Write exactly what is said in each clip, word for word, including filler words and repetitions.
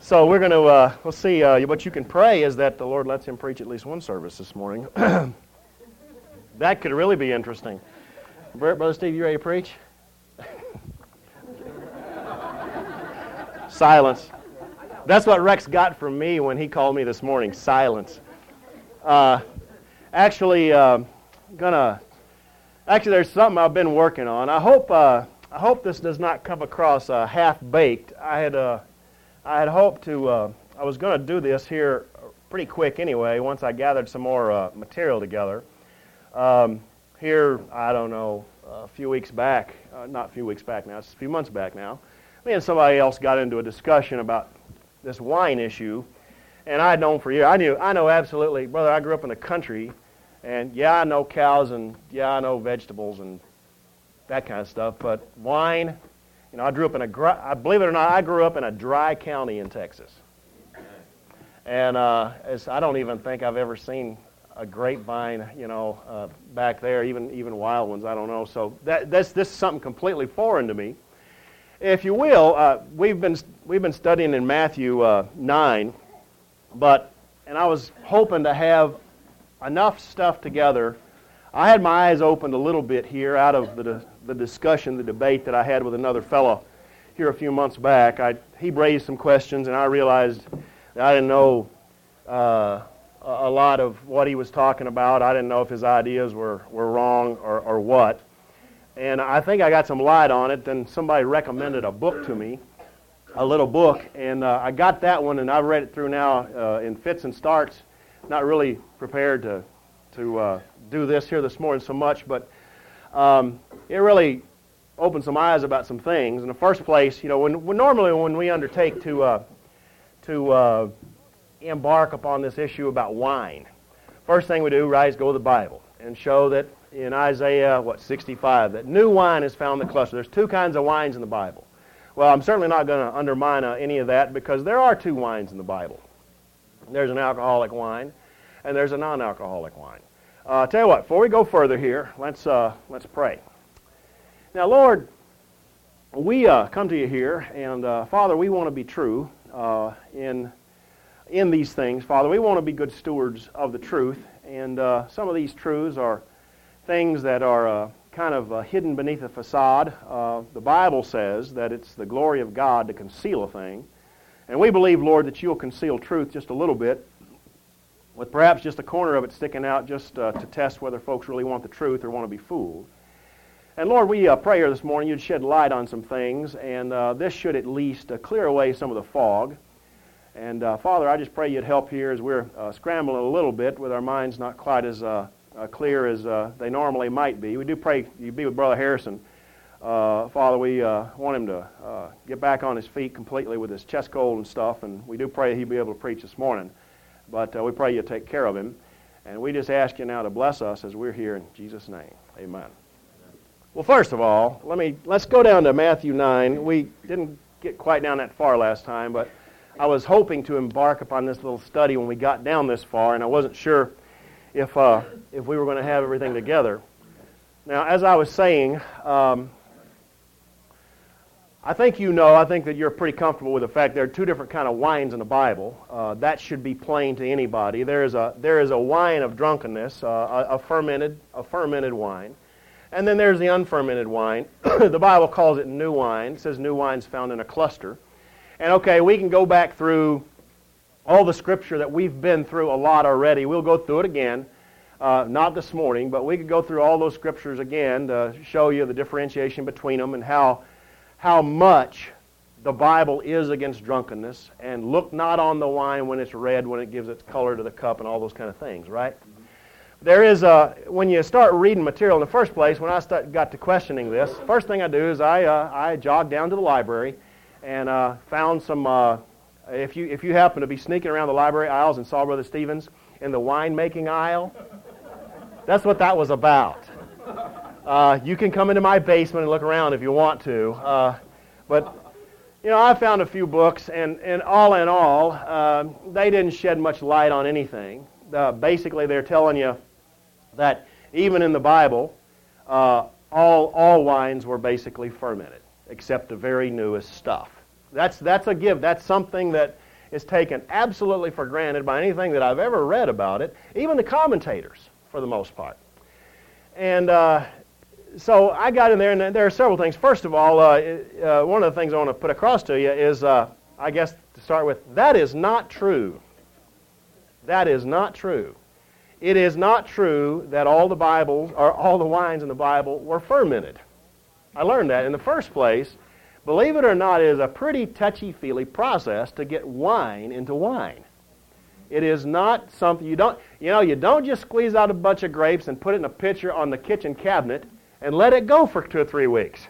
So we're going to, uh, we'll see, uh, what you can pray is that the Lord lets him preach at least one service this morning. That could really be interesting. Brother Steve, you ready to preach? Silence. That's what Rex got from me when he called me this morning, silence. Uh, actually, uh, gonna, actually there's something I've been working on. I hope, uh, I hope this does not come across uh, half-baked. I had, uh, I had hoped to, uh, I was going to do this here pretty quick anyway, once I gathered some more uh, material together. Um, here, I don't know, a few weeks back, uh, not a few weeks back now, it's a few months back now, me and somebody else got into a discussion about this wine issue, and I had known for years, I knew, I know absolutely, brother, I grew up in the country, and yeah, I know cows, and yeah, I know vegetables, and that kind of stuff, but wine, you know, I grew up in a, I believe it or not, I grew up in a dry county in Texas. And uh, it's, I don't even think I've ever seen a grapevine, you know, uh, back there, even even wild ones, I don't know. So that, that's, this is something completely foreign to me. If you will, uh, we've been we've been studying in Matthew uh, nine, but, and I was hoping to have enough stuff together. I had my eyes opened a little bit here out of the the discussion, the debate that I had with another fellow here a few months back. I, he raised some questions, and I realized that I didn't know uh, a lot of what he was talking about. I didn't know if his ideas were, were wrong or, or what. And I think I got some light on it. Then somebody recommended a book to me, a little book, and uh, I got that one, and I've read it through now uh, in fits and starts. Not really prepared to to uh, do this here this morning so much, but um, it really opened some eyes about some things. In the first place, you know, when, when normally when we undertake to uh, to uh, embark upon this issue about wine, first thing we do, right, is go to the Bible and show that in Isaiah, what, sixty-five, that new wine is found in the cluster. There's two kinds of wines in the Bible. Well, I'm certainly not going to undermine uh, any of that, because there are two wines in the Bible. There's an alcoholic wine, and there's a non-alcoholic wine. Uh, tell you what, before we go further here, let's uh, let's pray. Now, Lord, we uh, come to you here, and uh, Father, we want to be true uh, in in these things. Father, we want to be good stewards of the truth, and uh, some of these truths are things that are uh, kind of uh, hidden beneath a facade. Uh, the Bible says that it's the glory of God to conceal a thing, and we believe, Lord, that you'll conceal truth just a little bit, with perhaps just a corner of it sticking out just uh, to test whether folks really want the truth or want to be fooled. And Lord, we uh, pray here this morning you'd shed light on some things, and uh, this should at least uh, clear away some of the fog. And uh, Father, I just pray you'd help here as we're uh, scrambling a little bit with our minds not quite as uh, uh, clear as uh, they normally might be. We do pray you be with Brother Harrison. Uh, Father, we uh, want him to uh, get back on his feet completely with his chest cold and stuff, and we do pray he'll be able to preach this morning. But uh, we pray you take care of him. And we just ask you now to bless us as we're here in Jesus' name. Amen. Well, first of all, let me, let's go down to Matthew nine. We didn't get quite down that far last time, but I was hoping to embark upon this little study when we got down this far, and I wasn't sure if, uh, if we were going to have everything together. Now, as I was saying, um, I think you know, I think that you're pretty comfortable with the fact there are two different kind of wines in the Bible. Uh, that should be plain to anybody. There is a there is a wine of drunkenness, uh, a, a fermented a fermented wine, and then there's the unfermented wine. The Bible calls it new wine. It says new wine's found in a cluster. And okay, we can go back through all the Scripture that we've been through a lot already. We'll go through it again, uh, not this morning, but we could go through all those Scriptures again to show you the differentiation between them and how. how much the Bible is against drunkenness, and look not on the wine when it's red, when it gives its color to the cup, and all those kind of things, right? Mm-hmm. There is a, when you start reading material in the first place, when I start, got to questioning this, first thing I do is I uh, I jog down to the library and uh, found some, uh, if you if you happen to be sneaking around the library aisles and saw Brother Stevens in the wine-making aisle, that's what that was about. Uh, you can come into my basement and look around if you want to. Uh, but, you know, I found a few books, and, and all in all, uh, they didn't shed much light on anything. Uh, basically, they're telling you that even in the Bible, uh, all all wines were basically fermented, except the very newest stuff. That's that's a give. That's something that is taken absolutely for granted by anything that I've ever read about it, even the commentators, for the most part. And uh, so I got in there, and there are several things. First of all, uh, uh, one of the things I want to put across to you is, uh, I guess to start with, that is not true. That is not true. It is not true that all the Bibles, or all the wines in the Bible were fermented. I learned that in the first place. Believe it or not, it is a pretty touchy-feely process to get wine into wine. It is not something you don't, you know, you don't just squeeze out a bunch of grapes and put it in a pitcher on the kitchen cabinet and let it go for two or three weeks.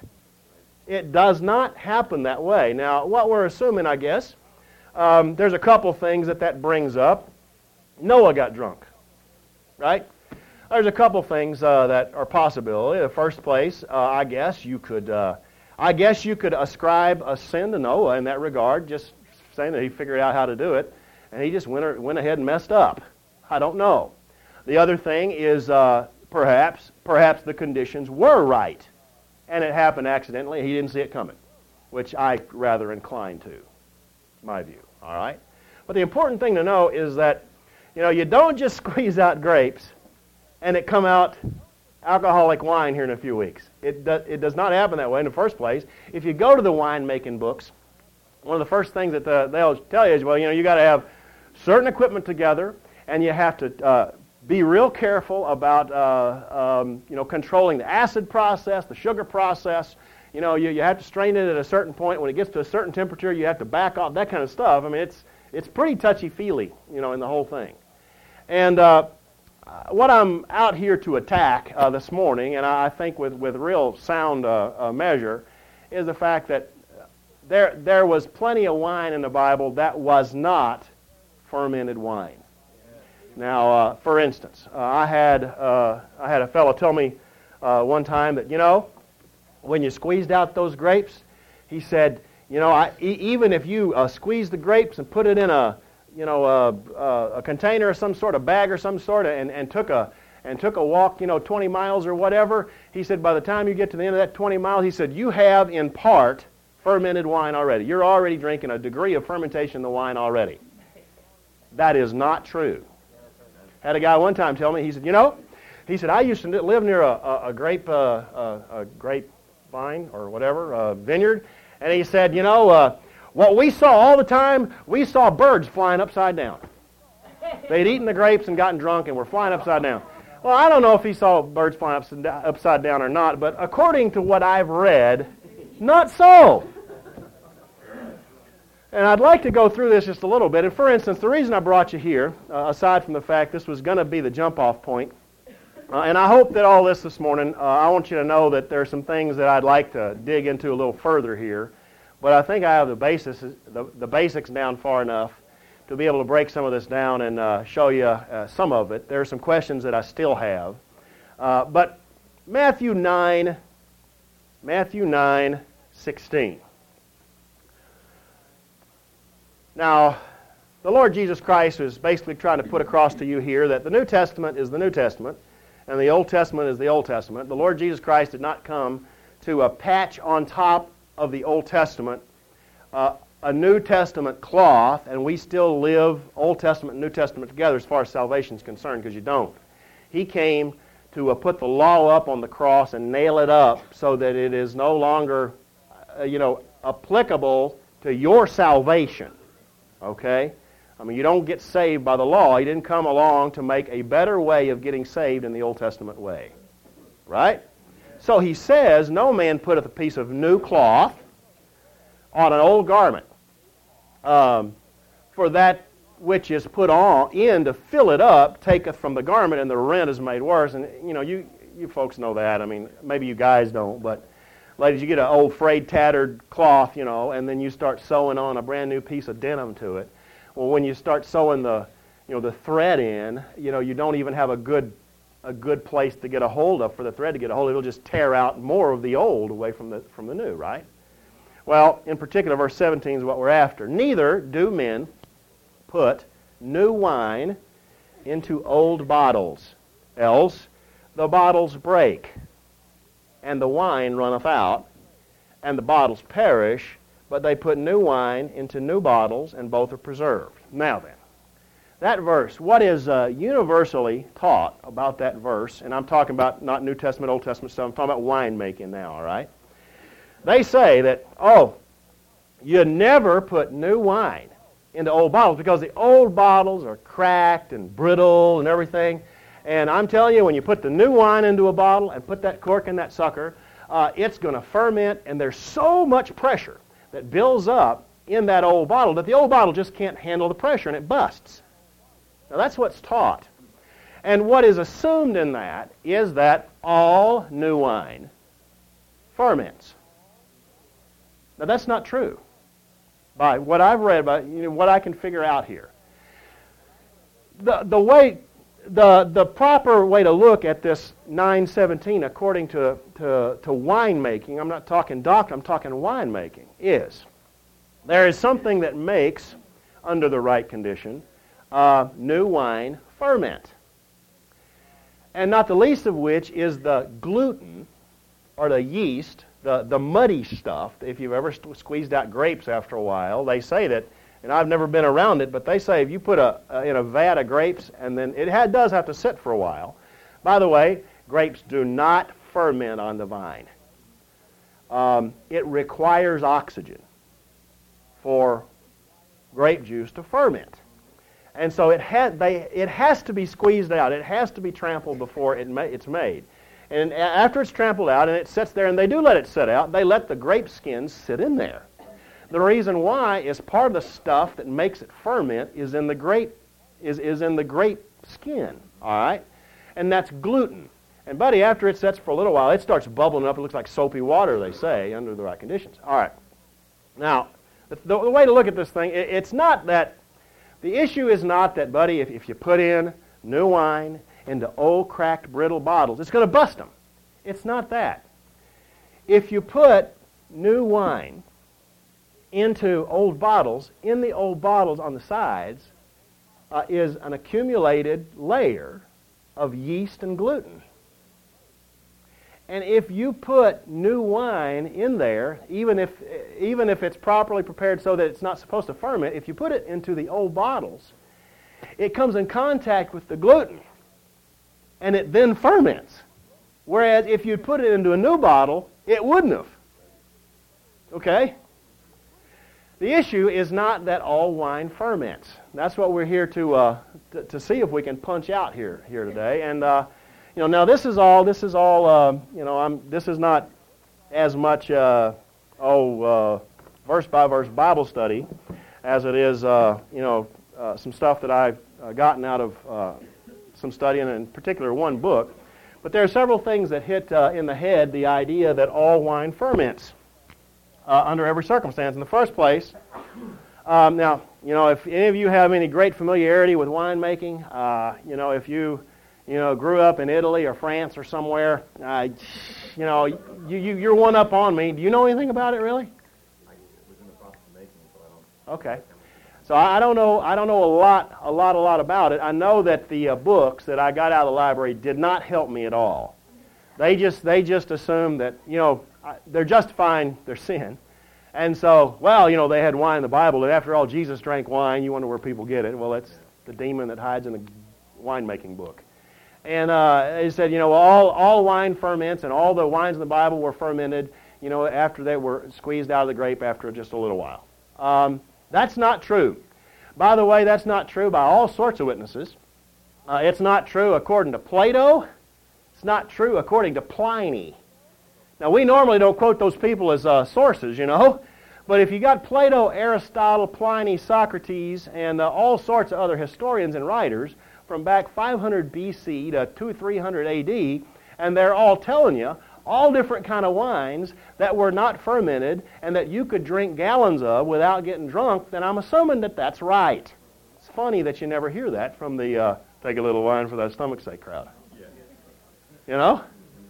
It does not happen that way. Now, what we're assuming, I guess, um, there's a couple things that that brings up. Noah got drunk, right? There's a couple things uh, that are possible. In the first place, uh, I guess you could, uh, I guess you could ascribe a sin to Noah in that regard, just saying that he figured out how to do it, and he just went, went ahead and messed up. I don't know. The other thing is uh, perhaps, perhaps the conditions were right, and it happened accidentally. He didn't see it coming, which I rather incline to, my view. All right. But the important thing to know is that, you know, you don't just squeeze out grapes and it come out alcoholic wine here in a few weeks. It, do, it does not happen that way in the first place. If you go to the wine-making books, one of the first things that the, they'll tell you is, well, you know, you got to have certain equipment together, and you have to uh, be real careful about, uh, um, you know, controlling the acid process, the sugar process. You know, you, you have to strain it at a certain point. When it gets to a certain temperature, you have to back off, that kind of stuff. I mean, it's, it's pretty touchy-feely, you know, in the whole thing. And uh, what I'm out here to attack uh, this morning, and I think with, with real sound uh, uh, measure, is the fact that there, there was plenty of wine in the Bible that was not fermented wine. Now, uh, for instance, uh, I had uh, I had a fellow tell me uh, one time that, you know, when you squeezed out those grapes, he said, you know, I, e- even if you uh, squeeze the grapes and put it in a, you know, a, a, a container or some sort of bag or some sort of, and, and took a and took a walk, you know, twenty miles or whatever, he said, by the time you get to the end of that twenty miles, he said, you have in part fermented wine already. You're already drinking a degree of fermentation in the wine already. That is not true. Had a guy one time tell me, he said, you know, he said, I used to live near a, a, a grape uh, a, a grapevine or whatever, a vineyard, and he said, you know, uh, what we saw all the time, we saw birds flying upside down. They'd eaten the grapes and gotten drunk and were flying upside down. Well, I don't know if he saw birds flying upside down or not, but according to what I've read, not so. And I'd like to go through this just a little bit. And for instance, the reason I brought you here, uh, aside from the fact this was going to be the jump-off point, uh, and I hope that all this this morning, uh, I want you to know that there are some things that I'd like to dig into a little further here. But I think I have the, basis, the, the basics down far enough to be able to break some of this down and uh, show you uh, some of it. There are some questions that I still have. Uh, but Matthew nine, Matthew nine, sixteen. Now, the Lord Jesus Christ is basically trying to put across to you here that the New Testament is the New Testament, and the Old Testament is the Old Testament. The Lord Jesus Christ did not come to uh, patch on top of the Old Testament uh, a New Testament cloth, and we still live Old Testament and New Testament together as far as salvation is concerned, because you don't. He came to uh, put the law up on the cross and nail it up so that it is no longer, uh, you know, applicable to your salvation. Okay? I mean, you don't get saved by the law. He didn't come along to make a better way of getting saved in the Old Testament way. Right? So he says, no man putteth a piece of new cloth on an old garment. Um, for that which is put on in to fill it up taketh from the garment, and the rent is made worse. And, you know, you, you folks know that. I mean, maybe you guys don't, but ladies, you get an old frayed, tattered cloth, you know, and then you start sewing on a brand new piece of denim to it. Well, when you start sewing the, you know, the thread in, you know, you don't even have a good, a good place to get a hold of for the thread to get a hold of. It'll just tear out more of the old away from the from the new, right? Well, in particular, verse seventeen is what we're after. Neither do men put new wine into old bottles, else the bottles break, and the wine runneth out, and the bottles perish, but they put new wine into new bottles, and both are preserved. Now then, that verse, what is uh, universally taught about that verse, and I'm talking about not New Testament, Old Testament stuff, I'm talking about winemaking now, all right? They say that, oh, you never put new wine into old bottles because the old bottles are cracked and brittle and everything. And I'm telling you, when you put the new wine into a bottle and put that cork in that sucker, uh, it's going to ferment, and there's so much pressure that builds up in that old bottle that the old bottle just can't handle the pressure, and it busts. Now, that's what's taught. And what is assumed in that is that all new wine ferments. Now, that's not true. By what I've read, by you know, what I can figure out here. The, the way... The, the proper way to look at this nine seventeen, according to, to, to winemaking, I'm not talking doctrine, I'm talking winemaking, is there is something that makes, under the right condition, uh, new wine ferment. And not the least of which is the gluten, or the yeast, the, the muddy stuff. If you've ever squeezed out grapes after a while, they say that, and I've never been around it, but they say if you put a, a in a vat of grapes, and then it had, does have to sit for a while. By the way, grapes do not ferment on the vine. Um, it requires oxygen for grape juice to ferment. And so it, ha- they, it has to be squeezed out. It has to be trampled before it ma- it's made. And after it's trampled out and it sits there, and they do let it sit out, they let the grape skins sit in there. The reason why is part of the stuff that makes it ferment is in the grape, is, is in the grape skin, all right? And that's gluten. And, buddy, after it sets for a little while, it starts bubbling up. It looks like soapy water, they say, under the right conditions. All right. Now, the, the way to look at this thing, it, it's not that, the issue is not that, buddy, if, if you put in new wine into old, cracked, brittle bottles, it's going to bust them. It's not that. If you put new wine into old bottles, in the old bottles on the sides uh, is an accumulated layer of yeast and gluten. And if you put new wine in there, even if, even if it's properly prepared so that it's not supposed to ferment, if you put it into the old bottles, it comes in contact with the gluten, and it then ferments. Whereas if you put it into a new bottle, it wouldn't have. Okay? The issue is not that all wine ferments. That's what we're here to uh, to, to see if we can punch out here here today. And uh, you know, now this is all this is all uh, you know. I'm this is not as much uh, oh uh, verse by verse Bible study as it is uh, you know uh, some stuff that I've uh, gotten out of uh, some studying, in particular one book. But there are several things that hit uh, in the head the idea that all wine ferments. Uh, under every circumstance. In the first place, um, now, you know, if any of you have any great familiarity with winemaking, uh, you know, if you, you know, grew up in Italy or France or somewhere, uh, you know, you, you, you're one up on me. Do you know anything about it, really? I was in the process of making it, but I don't. Okay. So I don't know, I don't know a lot, a lot, a lot about it. I know that the uh, books that I got out of the library did not help me at all. They just, they just assumed that, you know, they're justifying their sin. And so, well, you know, they had wine in the Bible, and after all, Jesus drank wine. You wonder where people get it. Well, it's the demon that hides in the winemaking book. And uh, they said, you know, all, all wine ferments, and all the wines in the Bible were fermented, you know, after they were squeezed out of the grape after just a little while. Um, that's not true. By the way, that's not true by all sorts of witnesses. Uh, it's not true according to Plato. It's not true according to Pliny. Now, we normally don't quote those people as uh, sources, you know, but if you got Plato, Aristotle, Pliny, Socrates, and uh, all sorts of other historians and writers from back five hundred B C to two three hundred A D, and they're all telling you all different kind of wines that were not fermented and that you could drink gallons of without getting drunk, then I'm assuming that that's right. It's funny that you never hear that from the uh, take a little wine for that stomach's sake crowd. You know?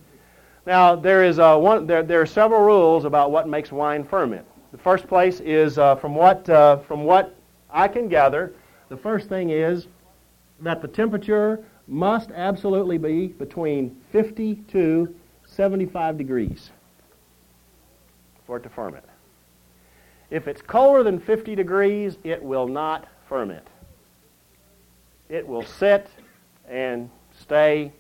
Now, there is uh, one. There, there are several rules about what makes wine ferment. The first place is, uh, from what uh, from what I can gather, the first thing is that the temperature must absolutely be between fifty to seventy-five degrees for it to ferment. If it's colder than fifty degrees, it will not ferment. It will sit and stay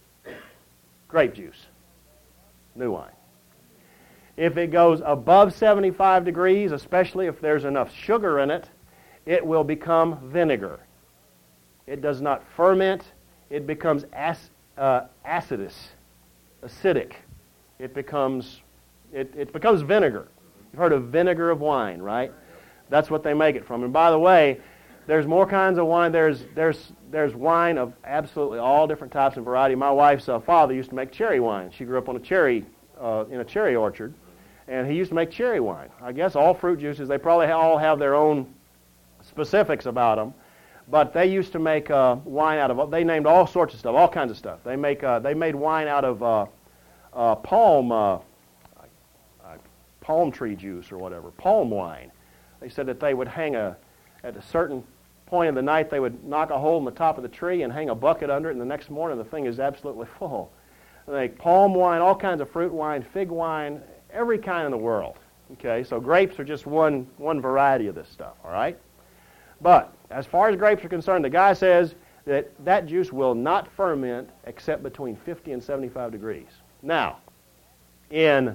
grape juice, new wine. If it goes above seventy-five degrees, especially if there's enough sugar in it, it will become vinegar. It does not ferment. It becomes ac- uh, acidus, acidic. It becomes, it, it becomes vinegar. You've heard of vinegar of wine, right? That's what they make it from. And by the way, there's more kinds of wine. There's there's there's wine of absolutely all different types and variety. My wife's uh, father used to make cherry wine. She grew up on a cherry uh, in a cherry orchard, and he used to make cherry wine. I guess all fruit juices, they probably all have their own specifics about them, but they used to make uh, wine out of. They named all sorts of stuff, all kinds of stuff. They make uh, they made wine out of uh, uh, palm uh, uh, palm tree juice or whatever, palm wine. They said that they would hang a at a certain point of the night, they would knock a hole in the top of the tree and hang a bucket under it, and the next morning the thing is absolutely full. They make palm wine, all kinds of fruit wine, fig wine, every kind in the world. Okay, so grapes are just one one variety of this stuff. All right. But as far as grapes are concerned, the guy says that that juice will not ferment except between fifty and seventy-five degrees. Now, in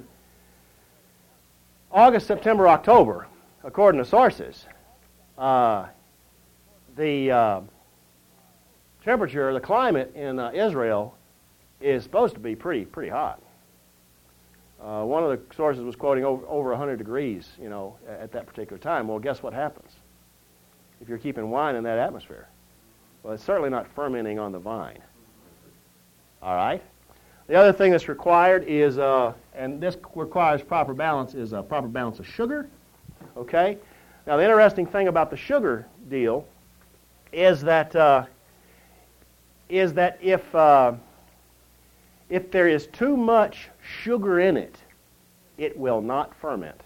August, September, October, according to sources, uh, the uh, temperature, the climate in uh, Israel is supposed to be pretty pretty hot. Uh, one of the sources was quoting over, over one hundred degrees, you know, at that particular time. Well, guess what happens if you're keeping wine in that atmosphere? Well, it's certainly not fermenting on the vine. All right? The other thing that's required is, uh, and this requires proper balance, is a proper balance of sugar. Okay? Now, the interesting thing about the sugar deal is that uh, is that if uh, if there is too much sugar in it, it will not ferment.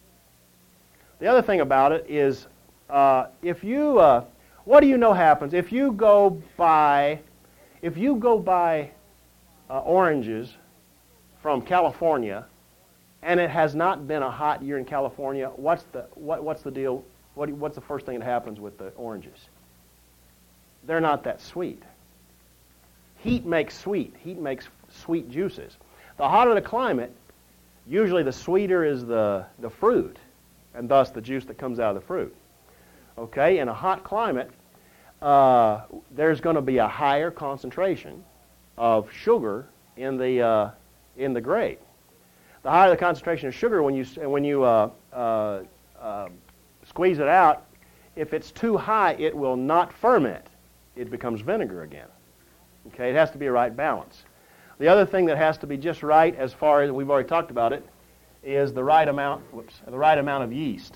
The other thing about it is, uh, if you, uh, what do you know happens if you go buy, if you go buy uh, oranges from California, and it has not been a hot year in California? What's the what, what's the deal? What, what's the first thing that happens with the oranges? They're not that sweet. Heat makes sweet. Heat makes sweet juices. The hotter the climate, usually the sweeter is the, the fruit, and thus the juice that comes out of the fruit. Okay, in a hot climate, uh, there's going to be a higher concentration of sugar in the uh, in the grape. The higher the concentration of sugar, when you when you uh, uh, uh, squeeze it out, if it's too high, it will not ferment. It becomes vinegar again. Okay, it has to be a right balance. The other thing that has to be just right, as far as we've already talked about it, is the right amount. Whoops, the right amount of yeast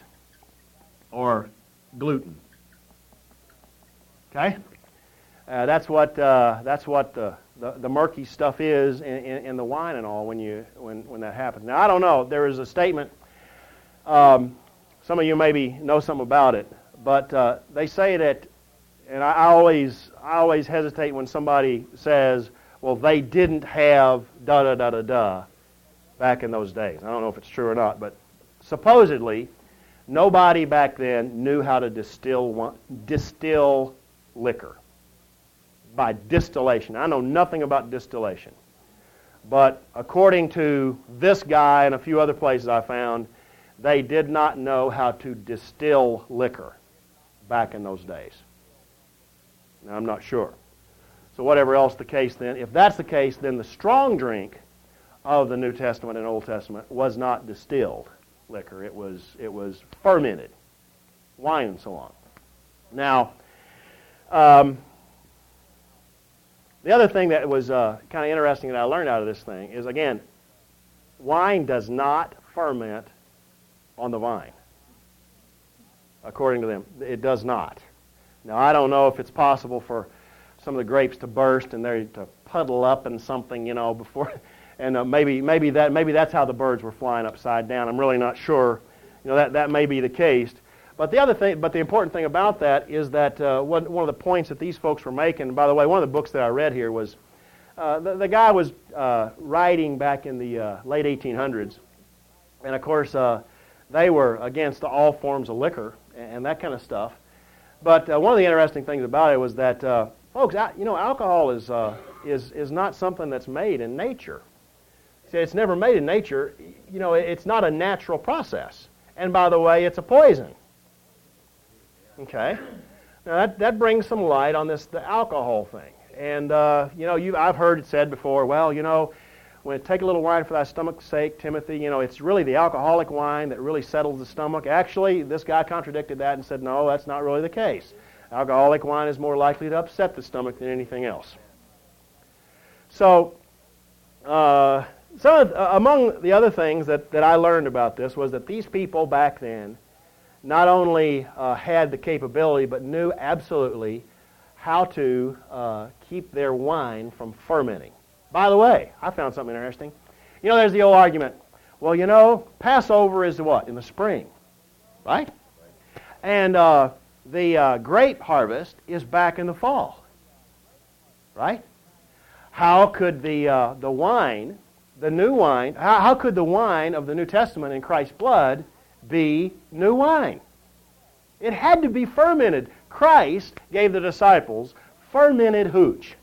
or gluten. Okay, uh, that's what uh, that's what the, the the murky stuff is in, in, in the wine and all when you when when that happens. Now I don't know. There is a statement. Um, some of you maybe know something about it, but uh, they say that. And I, I always I always hesitate when somebody says, well, they didn't have da-da-da-da-da back in those days. I don't know if it's true or not, but supposedly nobody back then knew how to distill one, distill liquor by distillation. I know nothing about distillation. But according to this guy and a few other places I found, they did not know how to distill liquor back in those days. Now, I'm not sure. So whatever else the case then, if that's the case, then the strong drink of the New Testament and Old Testament was not distilled liquor. It was it was fermented, wine and so on. Now, um, the other thing that was uh, kind of interesting that I learned out of this thing is, again, wine does not ferment on the vine. According to them, it does not. Now, I don't know if it's possible for some of the grapes to burst and they to puddle up in something, you know, before, and uh, maybe maybe that maybe that's how the birds were flying upside down. I'm really not sure. You know, that that may be the case. But the other thing, but the important thing about that is that uh, one one of the points that these folks were making. And by the way, one of the books that I read here was uh, the the guy was uh, writing back in the uh, late eighteen hundreds, and of course. Uh, they were against all forms of liquor and that kind of stuff. But uh, one of the interesting things about it was that, uh, folks, you know, alcohol is, uh, is, is not something that's made in nature. See, it's never made in nature. You know, it's not a natural process. And by the way, it's a poison. Okay? Now, that, that brings some light on this, the alcohol thing. And, uh, you know, you, I've heard it said before, well, you know, when take a little wine for thy stomach's sake, Timothy, you know, it's really the alcoholic wine that really settles the stomach. Actually, this guy contradicted that and said, no, that's not really the case. Alcoholic wine is more likely to upset the stomach than anything else. So, uh, some of, uh, among the other things that, that I learned about this was that these people back then not only uh, had the capability, but knew absolutely how to uh, keep their wine from fermenting. By the way, I found something interesting. You know, there's the old argument. Well, you know, Passover is what? In the spring, right? And uh, the uh, grape harvest is back in the fall, right? How could the uh, the wine, the new wine, how, how could the wine of the New Testament in Christ's blood be new wine? It had to be fermented. Christ gave the disciples fermented hooch.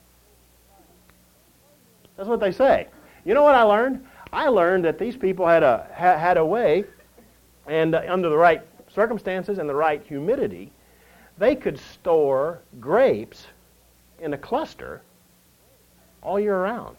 That's what they say. You know what I learned? I learned that these people had a ha, had a way, and uh, under the right circumstances and the right humidity, they could store grapes in a cluster all year round.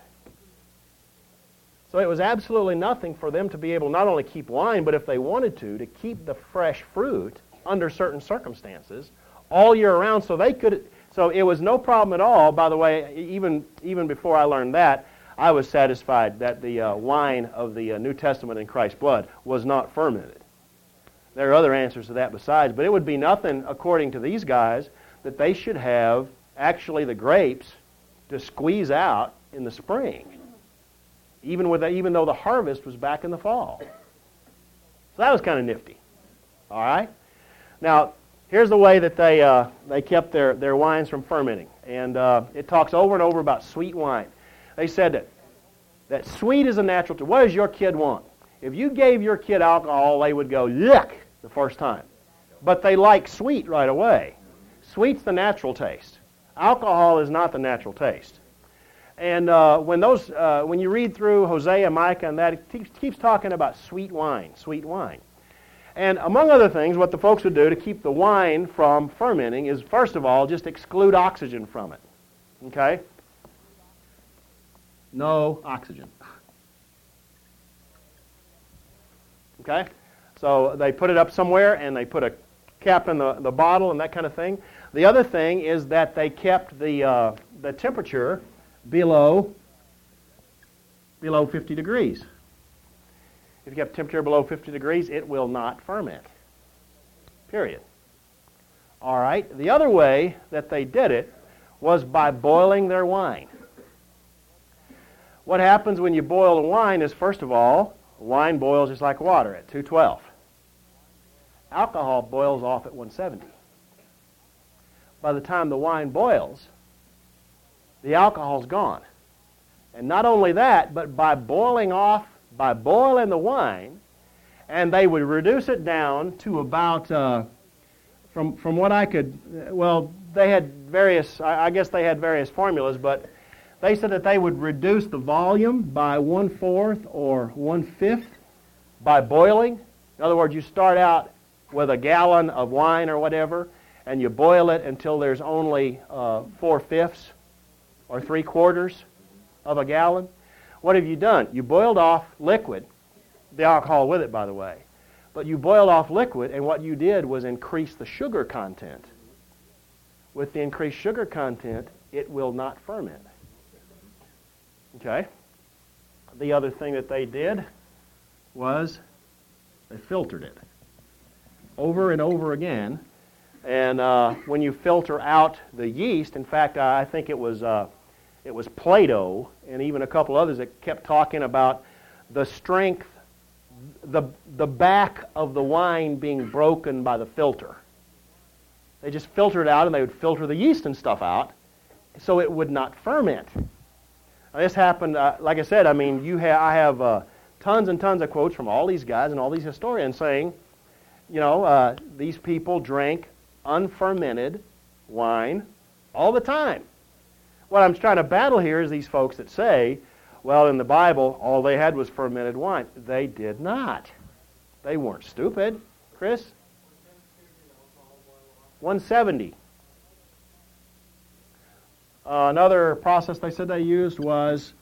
So it was absolutely nothing for them to be able not only keep wine, but if they wanted to, to keep the fresh fruit under certain circumstances all year round. So they could. So it was no problem at all. By the way, even even before I learned that, I was satisfied that the uh, wine of the uh, New Testament in Christ's blood was not fermented. There are other answers to that besides, but it would be nothing, according to these guys, that they should have actually the grapes to squeeze out in the spring, even with the, even though the harvest was back in the fall. So that was kind of nifty. All right. Now, here's the way that they uh, they kept their, their wines from fermenting. And uh, it talks over and over about sweet wine. They said that, that sweet is a natural taste. What does your kid want? If you gave your kid alcohol, they would go, yuck, the first time. But they like sweet right away. Sweet's the natural taste. Alcohol is not the natural taste. And uh, when those, uh, when you read through Hosea, Micah, and that, it keeps talking about sweet wine, sweet wine. And among other things, what the folks would do to keep the wine from fermenting is, first of all, just exclude oxygen from it. Okay? No oxygen. Okay? So they put it up somewhere and they put a cap in the, the bottle and that kind of thing. The other thing is that they kept the, uh, the temperature below, below fifty degrees. If you have temperature below fifty degrees, it will not ferment. Period. All right. The other way that they did it was by boiling their wine. What happens when you boil the wine is, first of all, wine boils just like water at two twelve. Alcohol boils off at one seventy. By the time the wine boils, the alcohol's gone. And not only that, but by boiling off, by boiling the wine, and they would reduce it down to about, uh, from from what I could, well, they had various, I, I guess they had various formulas, but they said that they would reduce the volume by one-fourth or one-fifth by boiling. In other words, you start out with a gallon of wine or whatever, and you boil it until there's only uh, four-fifths or three-quarters of a gallon. What have you done? You boiled off liquid, the alcohol with it, by the way. But you boiled off liquid, and what you did was increase the sugar content. With the increased sugar content, it will not ferment. Okay? The other thing that they did was they filtered it over and over again. And uh, when you filter out the yeast, in fact, I think it was uh, it was Plato and even a couple others that kept talking about the strength, the the back of the wine being broken by the filter. They just filtered it out, and they would filter the yeast and stuff out, so it would not ferment. Now, this happened, uh, like I said, I mean, you ha- I have uh, tons and tons of quotes from all these guys and all these historians saying, you know, uh, these people drank unfermented wine all the time. What I'm trying to battle here is these folks that say, well, in the Bible, all they had was fermented wine. They did not. They weren't stupid. Chris? one seventy. Uh, another process they said they used was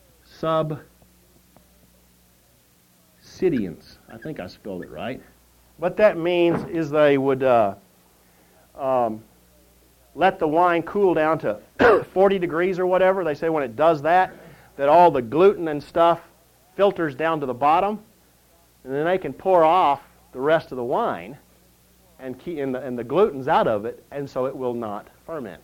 subsidence. I think I spelled it right. What that means is they would uh, um, let the wine cool down to forty degrees or whatever. They say when it does that, that all the gluten and stuff filters down to the bottom, and then they can pour off the rest of the wine, and, keep, and, the, and the gluten's out of it, and so it will not ferment.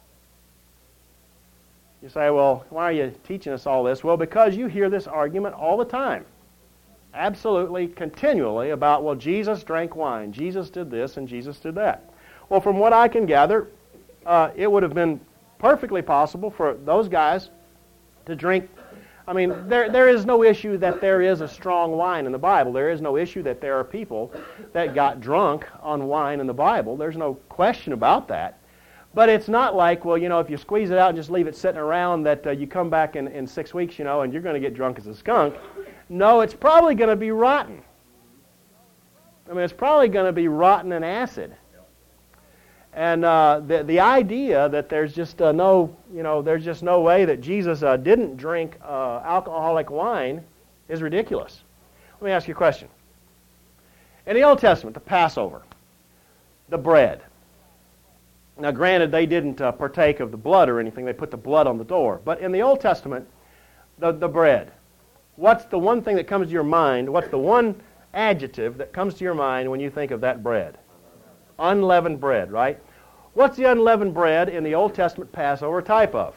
You say, well, why are you teaching us all this? Well, because you hear this argument all the time. Absolutely, continually, about, well, Jesus drank wine, Jesus did this, and Jesus did that. Well, from what I can gather, uh, it would have been perfectly possible for those guys to drink. I mean, there there is no issue that there is a strong wine in the Bible. There is no issue that there are people that got drunk on wine in the Bible. There's no question about that. But it's not like, well, you know, if you squeeze it out and just leave it sitting around that uh, you come back in, in six weeks, you know, and you're going to get drunk as a skunk. No, it's probably going to be rotten. I mean, it's probably going to be rotten in acid. And uh, the the idea that there's just uh, no, you know, there's just no way that Jesus uh, didn't drink uh, alcoholic wine is ridiculous. Let me ask you a question. In the Old Testament, the Passover, the bread. Now, granted, they didn't uh, partake of the blood or anything. They put the blood on the door. But in the Old Testament, the, the bread, what's the one thing that comes to your mind? What's the one adjective that comes to your mind when you think of that bread? Unleavened bread, right? What's the unleavened bread in the Old Testament Passover type of?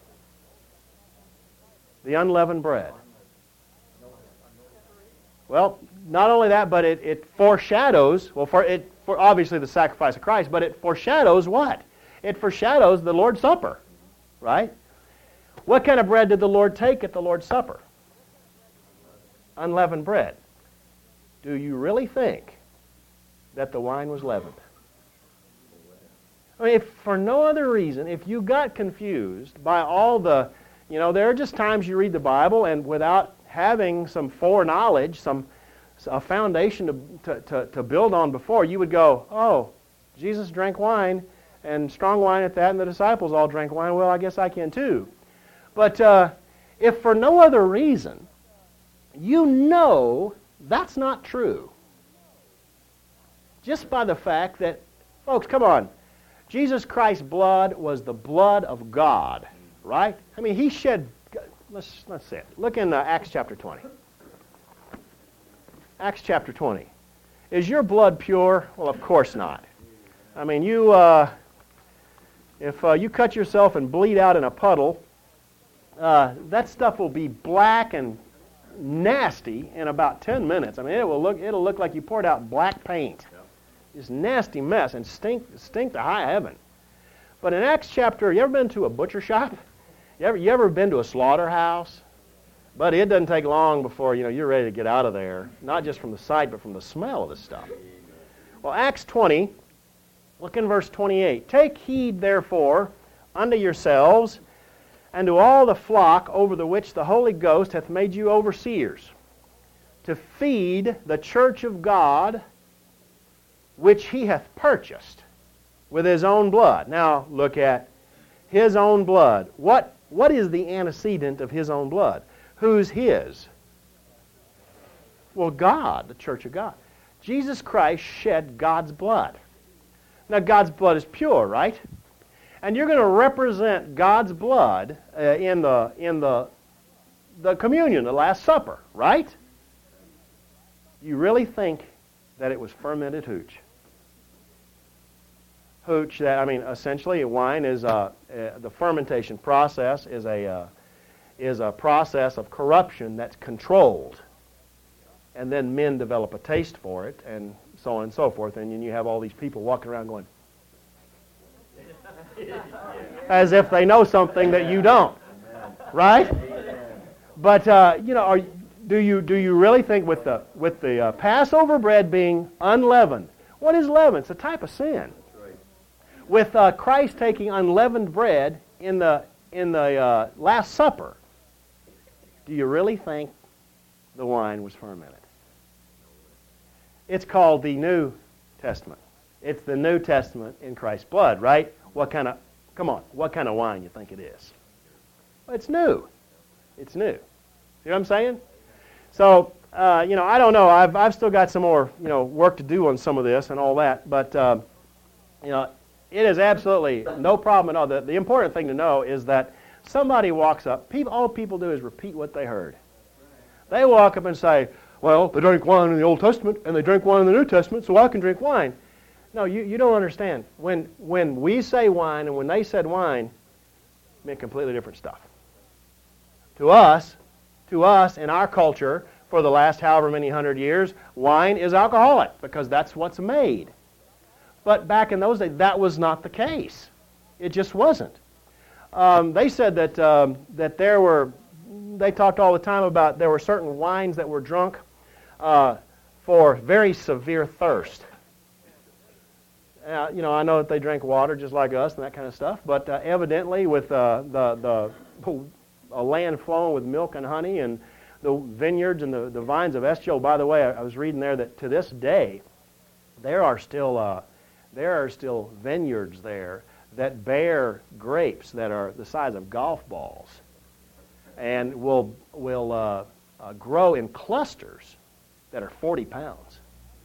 The unleavened bread. Well, not only that, but it, it foreshadows, well, for it for obviously the sacrifice of Christ, but it foreshadows what? It foreshadows the Lord's Supper, right? What kind of bread did the Lord take at the Lord's Supper? Unleavened bread. Do you really think that the wine was leavened? I mean, if for no other reason, if you got confused by all the, you know, there are just times you read the Bible and without having some foreknowledge, some a foundation to, to, to, to build on before, you would go, oh, Jesus drank wine, and strong wine at that, and the disciples all drank wine. Well, I guess I can too. But uh, if for no other reason, you know that's not true. Just by the fact that, folks, come on, Jesus Christ's blood was the blood of God, right? I mean, He shed, let's, let's see it. Look in uh, Acts chapter twenty. Acts chapter twenty. Is your blood pure? Well, of course not. I mean, you, uh, if uh, you cut yourself and bleed out in a puddle, uh, that stuff will be black and nasty in about ten minutes. I mean, it will look, it'll look like you poured out black paint. This nasty mess and stink, stink to high heaven. But in Acts chapter, you ever been to a butcher shop? You ever, you ever been to a slaughterhouse? But it doesn't take long before, you know, you're ready to get out of there, not just from the sight, but from the smell of the stuff. Well, Acts twenty, look in verse twenty-eight. Take heed, therefore, unto yourselves, and to all the flock over the which the Holy Ghost hath made you overseers, to feed the church of God, which He hath purchased with His own blood. Now, look at His own blood. What, what is the antecedent of His own blood? Who's His? Well, God, the church of God. Jesus Christ shed God's blood. Now, God's blood is pure, right? And you're going to represent God's blood uh, in the in the the communion, the Last Supper, right? You really think that it was fermented hooch? Hooch that, I mean, essentially wine is, uh, uh, the fermentation process is a, uh, is a process of corruption that's controlled. And then men develop a taste for it, and so on and so forth. And then you have all these people walking around going, as if they know something that you don't. Right? But, uh, you know, are, do you do you really think with the with the uh, Passover bread being unleavened? What is leaven? It's a type of sin. Right. With uh, Christ taking unleavened bread in the in the uh, Last Supper, do you really think the wine was fermented? It's called the New Testament. It's the New Testament in Christ's blood, right? What kind of, come on, what kind of wine you think it is? Well, it's new. It's new. See what I'm saying? So, uh, you know, I don't know. I've, I've still got some more, you know, work to do on some of this and all that. But, uh, you know, it is absolutely no problem at all. The, the important thing to know is that somebody walks up. People, all people do is repeat what they heard. They walk up and say, well, they drank wine in the Old Testament and they drink wine in the New Testament, so I can drink wine. No, you, you don't understand. When, when we say wine and when they said wine, it meant completely different stuff. To us, to us in our culture, for the last however many hundred years, wine is alcoholic because that's what's made. But back in those days, that was not the case. It just wasn't. Um, they said that um, that there were, they talked all the time about there were certain wines that were drunk uh, for very severe thirst. Uh, you know, I know that they drank water just like us and that kind of stuff, but uh, evidently with uh, the the a land flowing with milk and honey and the vineyards and the, the vines of Eschiol. By the way, I, I was reading there that to this day there are still uh, there are still vineyards there that bear grapes that are the size of golf balls and will will uh, uh, grow in clusters that are forty pounds.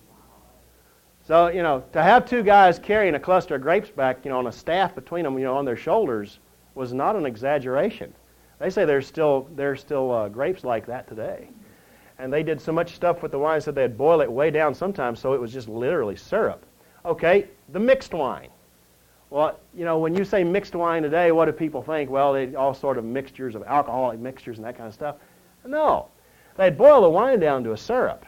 So, you know, to have two guys carrying a cluster of grapes back, you know, on a staff between them, you know, on their shoulders was not an exaggeration. They say there's still there's still uh, grapes like that today. And they did so much stuff with the wine, said they'd boil it way down sometimes so it was just literally syrup. Okay, the mixed wine. Well, you know, when you say mixed wine today, what do people think? Well, they all sort of mixtures of alcoholic mixtures and that kind of stuff. No. They'd boil the wine down to a syrup.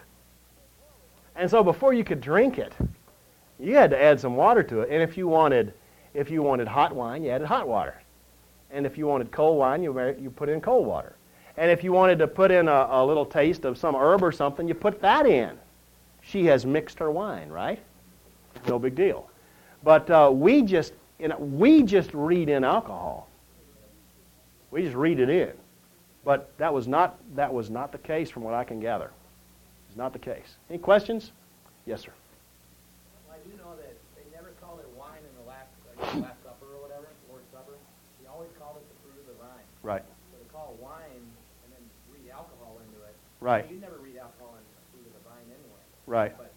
And so before you could drink it, you had to add some water to it. And if you wanted if you wanted hot wine, you added hot water. And if you wanted cold wine, you you put in cold water. And if you wanted to put in a, a little taste of some herb or something, you put that in. She has mixed her wine, right? No big deal. But uh, we just you know, we just read in alcohol. We just read it in. But that was not that was not the case from what I can gather. It's not the case. Any questions? Yes, sir. Well, I do know that they never called it wine in the last, like, the last supper or whatever, Lord's Supper. They always called it the fruit of the vine. Right. So they call it wine and then read alcohol into it. Right. You never read alcohol in the fruit of the vine anyway. Right. But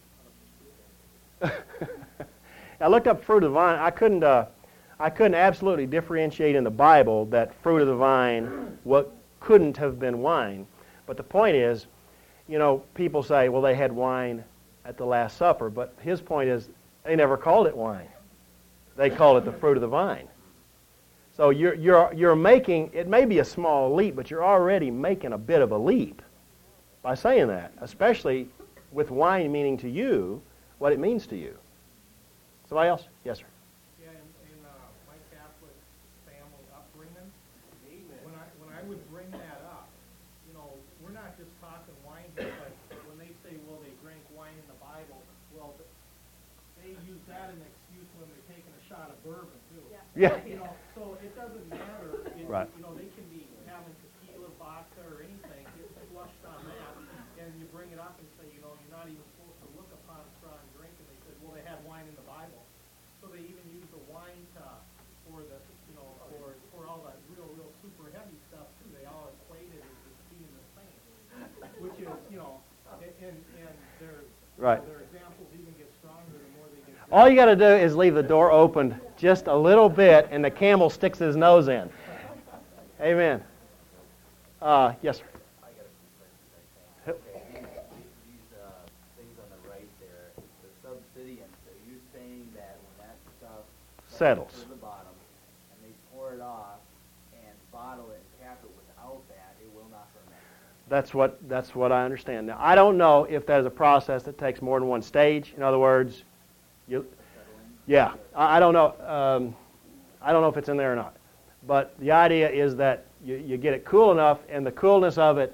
I looked up fruit of the vine. I couldn't. Uh, I couldn't absolutely differentiate in the Bible that fruit of the vine what couldn't have been wine. But the point is, you know, people say, well, they had wine at the Last Supper, but his point is they never called it wine. They called it the fruit of the vine. So you're you're you're making, it may be a small leap, but you're already making a bit of a leap by saying that, especially with wine meaning to you what it means to you. Somebody else? Yes, sir. Yeah, in, in uh, my Catholic family upbringing, when I when I would bring that up, you know, we're not just talking wine here, but when they say, well, they drank wine in the Bible, well, they use that as an excuse when they're taking a shot of bourbon, too. Yeah. You know, so it doesn't matter. It, Right. You know, they can be having tequila, vodka, or anything, get flushed on that, and you bring it up and say, you know, you're not even supposed to look upon a strong drink, and they said, well, they had wine in the Bible. So they even use the wine to, for the, you know, for, for all that real, real super heavy stuff, too. They all equate it as just being the same, which is, you know, and, and, and their, Right. their examples even get stronger the more they get. All you got to do is leave the door open just a little bit, and the camel sticks his nose in. Amen. Uh, yes, sir. I got a few questions, I think. Okay, these, these uh, things on the right there, the subsidians, are you saying that when that stuff Settles. to the bottom and they pour it off and bottle it and cap it without that, it will not ferment? That's what that's what I understand. Now, I don't know if there's a process that takes more than one stage. In other words, you, yeah, I, I don't know. Um, I don't know if it's in there or not. But the idea is that you, you get it cool enough, and the coolness of it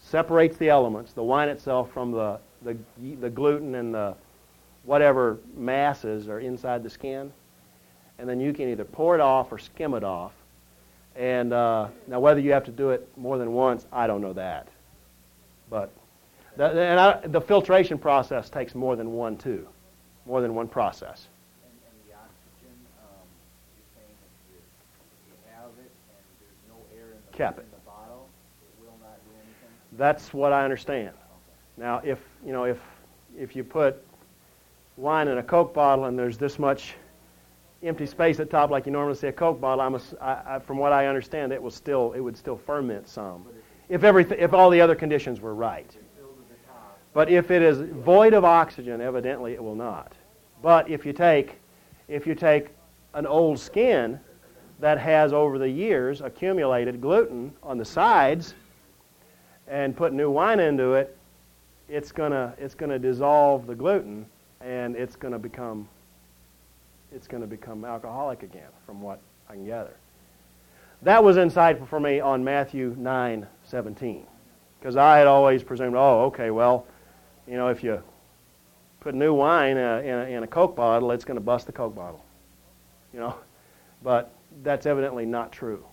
separates the elements, the wine itself, from the, the, the gluten and the whatever masses are inside the skin. And then you can either pour it off or skim it off. And uh, now whether you have to do it more than once, I don't know that. But the, and I, the filtration process takes more than one too, more than one process. And, and the oxygen, um, you're saying if you, if you have it and there's no air in the, Cap in it. the bottle, it will not do anything? That's what I understand. Now, if you know, if if you put wine in a Coke bottle and there's this much empty space at the top, like you normally see a Coke bottle, I'm a, I, I, from what I understand, it will still it would still ferment some, if everything if all the other conditions were right. But if it is void of oxygen, evidently it will not. But if you take if you take an old skin that has over the years accumulated gluten on the sides and put new wine into it, it's gonna it's gonna dissolve the gluten and it's gonna become it's gonna become alcoholic again, from what I can gather. That was insightful for me on Matthew nine seventeen, because I had always presumed, oh, okay, well, you know, if you put new wine uh, in, a, in a Coke bottle, it's going to bust the Coke bottle, you know. But that's evidently not true.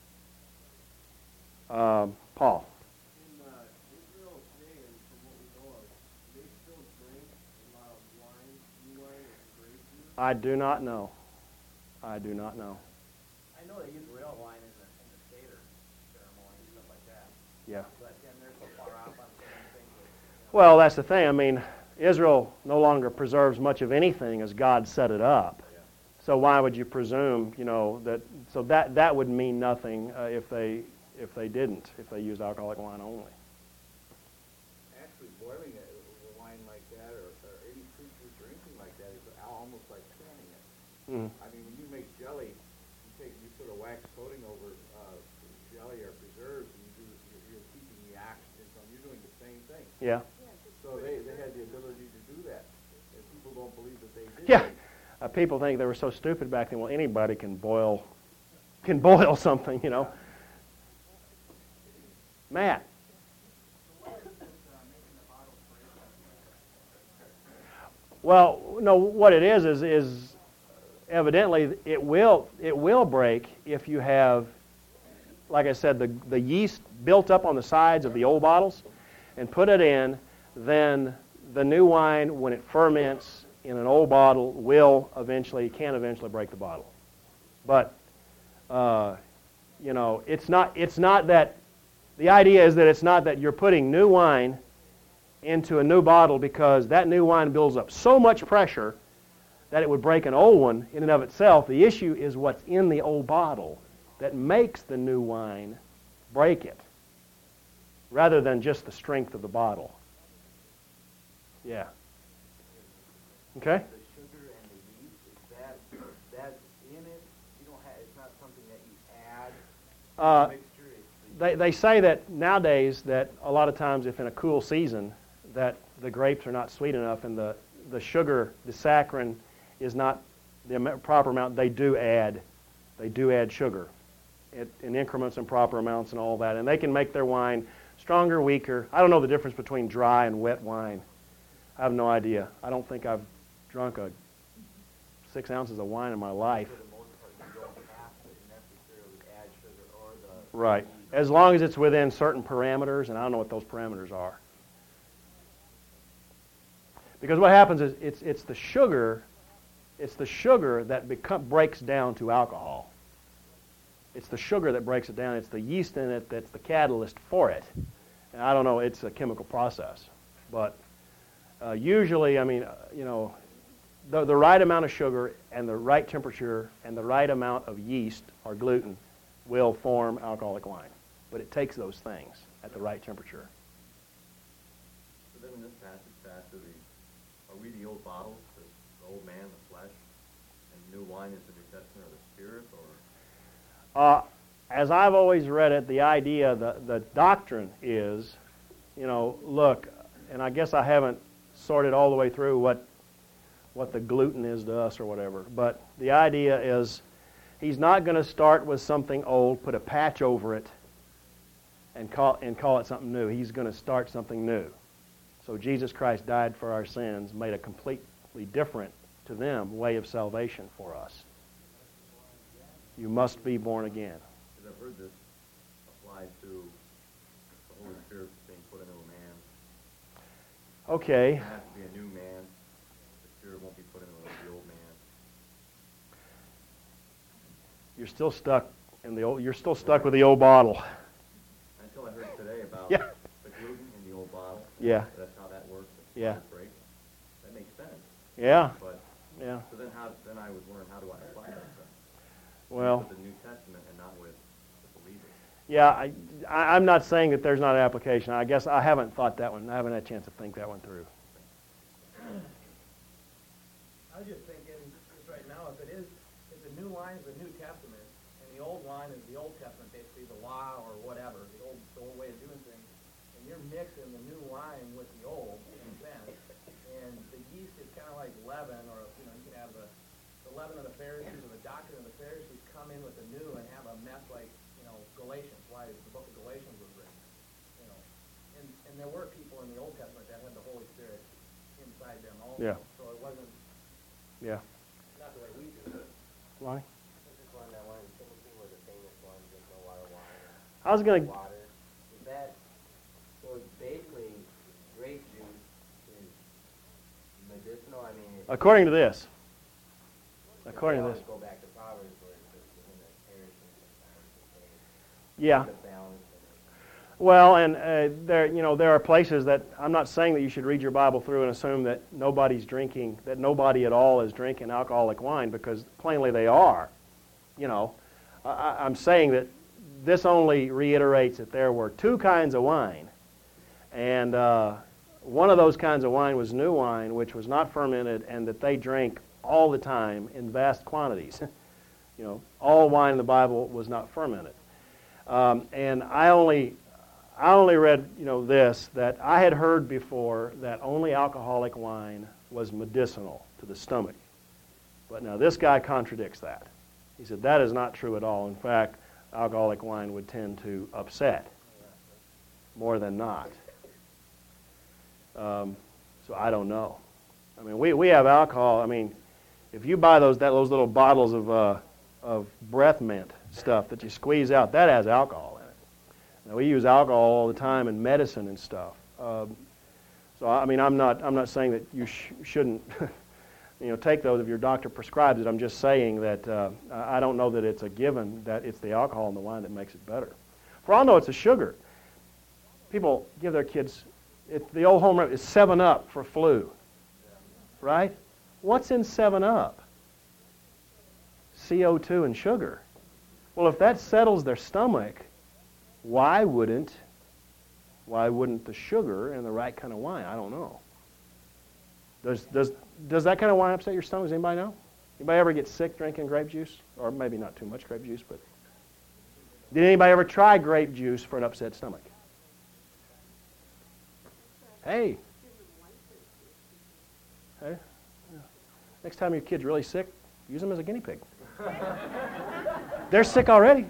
Um, Paul. In uh, Israel today, and from what we know of, do they still drink a lot of wine, new wine, and grape juice? I do not know. I do not know. I know they use real wine in the, in the Seder ceremony and stuff like that. Yeah. But then they're so far off on certain things that, you know, Well, that's the thing. I mean, Israel no longer preserves much of anything as God set it up. So why would you presume, you know, that? So that that would mean nothing uh, if they if they didn't, if they used alcoholic wine only. Actually, boiling a a wine like that, or, or any fruit juice or anything like that, is al- almost like canning it. Mm. I mean, when you make jelly, you take you put a wax coating over uh, jelly or preserves, and you do you're, you're keeping the oxygen from. You're doing the same thing. Yeah. So they, they had the ability to do that, and people don't believe that they did. Yeah. Uh, people think they were so stupid back then. Well, anybody can boil can boil something, you know. Matt. Well, no. What it is is is evidently it will it will break if you have, like I said, the the yeast built up on the sides of the old bottles, and put it in. Then the new wine, when it ferments in an old bottle, will eventually can eventually break the bottle. But uh, you know, it's not it's not that. The idea is that it's not that you're putting new wine into a new bottle because that new wine builds up so much pressure that it would break an old one in and of itself. The issue is what's in the old bottle that makes the new wine break it, rather than just the strength of the bottle. Yeah. Okay? The sugar and the yeast, is that, that's in it? You don't have, it's not something that you add to Uh, the mixture? It's the They, they say that nowadays that a lot of times if in a cool season that the grapes are not sweet enough and the, the sugar, the saccharin is not the am- proper amount, they do add, they do add sugar in, in increments and proper amounts and all that. And they can make their wine stronger, weaker. I don't know the difference between dry and wet wine. I have no idea. I don't think I've drunk a six ounces of wine in my life. For the most part, you don't have to necessarily add sugar or the... Right. As long as it's within certain parameters, and I don't know what those parameters are. Because what happens is it's it's the sugar, it's the sugar that become, breaks down to alcohol. It's the sugar that breaks it down. It's the yeast in it that's the catalyst for it. And I don't know, it's a chemical process. But uh, usually, I mean, uh, you know, the, the right amount of sugar and the right temperature and the right amount of yeast or gluten will form alcoholic wine. But it takes those things at the right temperature. So then in this passage, Pastor, the, are we the old bottles, the, the old man, the flesh, and new wine is the New Testament or the Spirit, or? Uh, as I've always read it, the idea, the, the doctrine is, you know, look, and I guess I haven't sorted all the way through what what the gluten is to us or whatever, but the idea is he's not going to start with something old, put a patch over it, and call, and call it something new. He's going to start something new. So Jesus Christ died for our sins, made a completely different to them way of salvation for us. You must be born again. Because I've heard this applied to the Holy Spirit being put into a man. Okay. It has to be a new man. The Spirit won't be put into the old man. You're still stuck in the old. You're still stuck with the old bottle. Until I heard today about Yeah. the gluten in the old bottle. Yeah. That's how that works. The Yeah. break. That makes sense. Yeah. But Yeah. so then how? Then I was wondering, how do I apply that stuff? Well. With the New Testament and not with the believers. Yeah. I, I, I'm not saying that there's not an application. I guess I haven't thought that one. I haven't had a chance to think that one through. I was just thinking, just right now, if it is, if the new wine is the New Testament, and the old wine is the Old Testament, basically the law or whatever, the old, the old way of doing things, and you're mixing the new wine with the old, in a sense, and the yeast is kind of like leaven, or, you know, you can have the, the leaven of the Pharisees or the doctrine of the Pharisees come in with the new and have a mess like, you know, Galatians, why the book of Galatians was written, you know. And, and there were people in the Old Testament that had the Holy Spirit inside them also, Yeah. so it wasn't Yeah. not the way we do it. Lonnie? This is one that one Timothy was a famous one, just no water wine. I was going to. Water. Is that, so it's basically grape juice is medicinal? I mean, it's, According to this. According to we this. always go back to Proverbs where it says within the perishing sometimes to say Yeah. the balance in it. Well, and uh, there, you know, there are places that I'm not saying that you should read your Bible through and assume that nobody's drinking, that nobody at all is drinking alcoholic wine, because plainly they are. You know, I, I'm saying that this only reiterates that there were two kinds of wine, and uh, one of those kinds of wine was new wine, which was not fermented, and that they drank all the time in vast quantities. You know, all wine in the Bible was not fermented, um, and I only. I only read, you know, this, that I had heard before that only alcoholic wine was medicinal to the stomach. But now this guy contradicts that. He said that is not true at all. In fact, alcoholic wine would tend to upset more than not. Um, so I don't know. I mean, we, we have alcohol. I mean, if you buy those that those little bottles of uh, of breath mint stuff that you squeeze out, that has alcohol in it. Now, we use alcohol all the time in medicine and stuff. Um, so I mean, I'm not I'm not saying that you sh- shouldn't you know take those if your doctor prescribes it. I'm just saying that uh, I don't know that it's a given that it's the alcohol in the wine that makes it better. For all I know, it's the sugar. People give their kids it, the old home remedy is seven up for flu, right? What's in seven up? C O two and sugar. Well, if that settles their stomach, why wouldn't why wouldn't the sugar and the right kind of wine? I don't know. Does does does that kind of wine upset your stomach? Does anybody know? Anybody ever get sick drinking grape juice? Or maybe not too much grape juice, but did anybody ever try grape juice for an upset stomach? Hey. Hey. Next time your kid's really sick, use them as a guinea pig. They're sick already.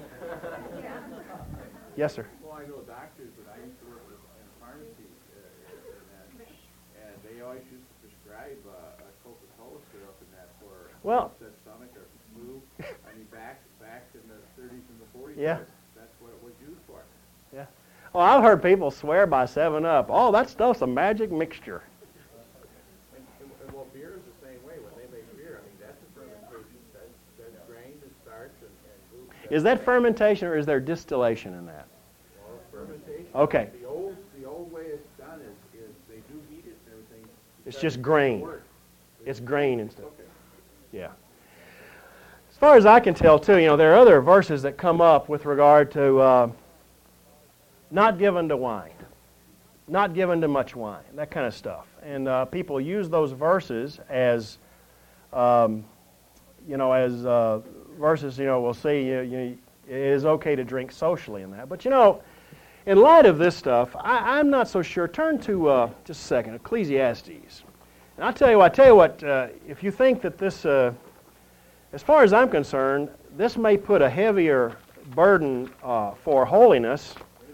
Yes, sir. Well, I know doctors, but I used to work with, in a pharmacy, uh, and, that, and they always used to prescribe uh, a Coca-Cola syrup and that for Well, upset stomach or flu. I mean, back back in the thirties and the forties, Yeah. that's what it was used for. Yeah. Well, I've heard people swear by seven up. Oh, that stuff's a magic mixture. And, and, and well, beer is the same way. When they make beer, I mean, that's a fermentation. That's, that's grain and starch and, and gluten. Is that fermentation or is there distillation in that? Well, fermentation. Okay. The old the old way it's done is, is they do heat it and everything. It's It just doesn't grain. work. It's grain and stuff. Okay. Yeah. As far as I can tell, too, you know, there are other verses that come up with regard to uh, not given to wine, not given to much wine, that kind of stuff. And uh, people use those verses as, um, you know, as uh, verses, you know, we'll see, you, you, it is okay to drink socially in that. But, you know, in light of this stuff, I, I'm not so sure. Turn to, uh, just a second, Ecclesiastes. And I'll tell you what, I tell you what, uh, if you think that this, uh, as far as I'm concerned, this may put a heavier burden uh, for holiness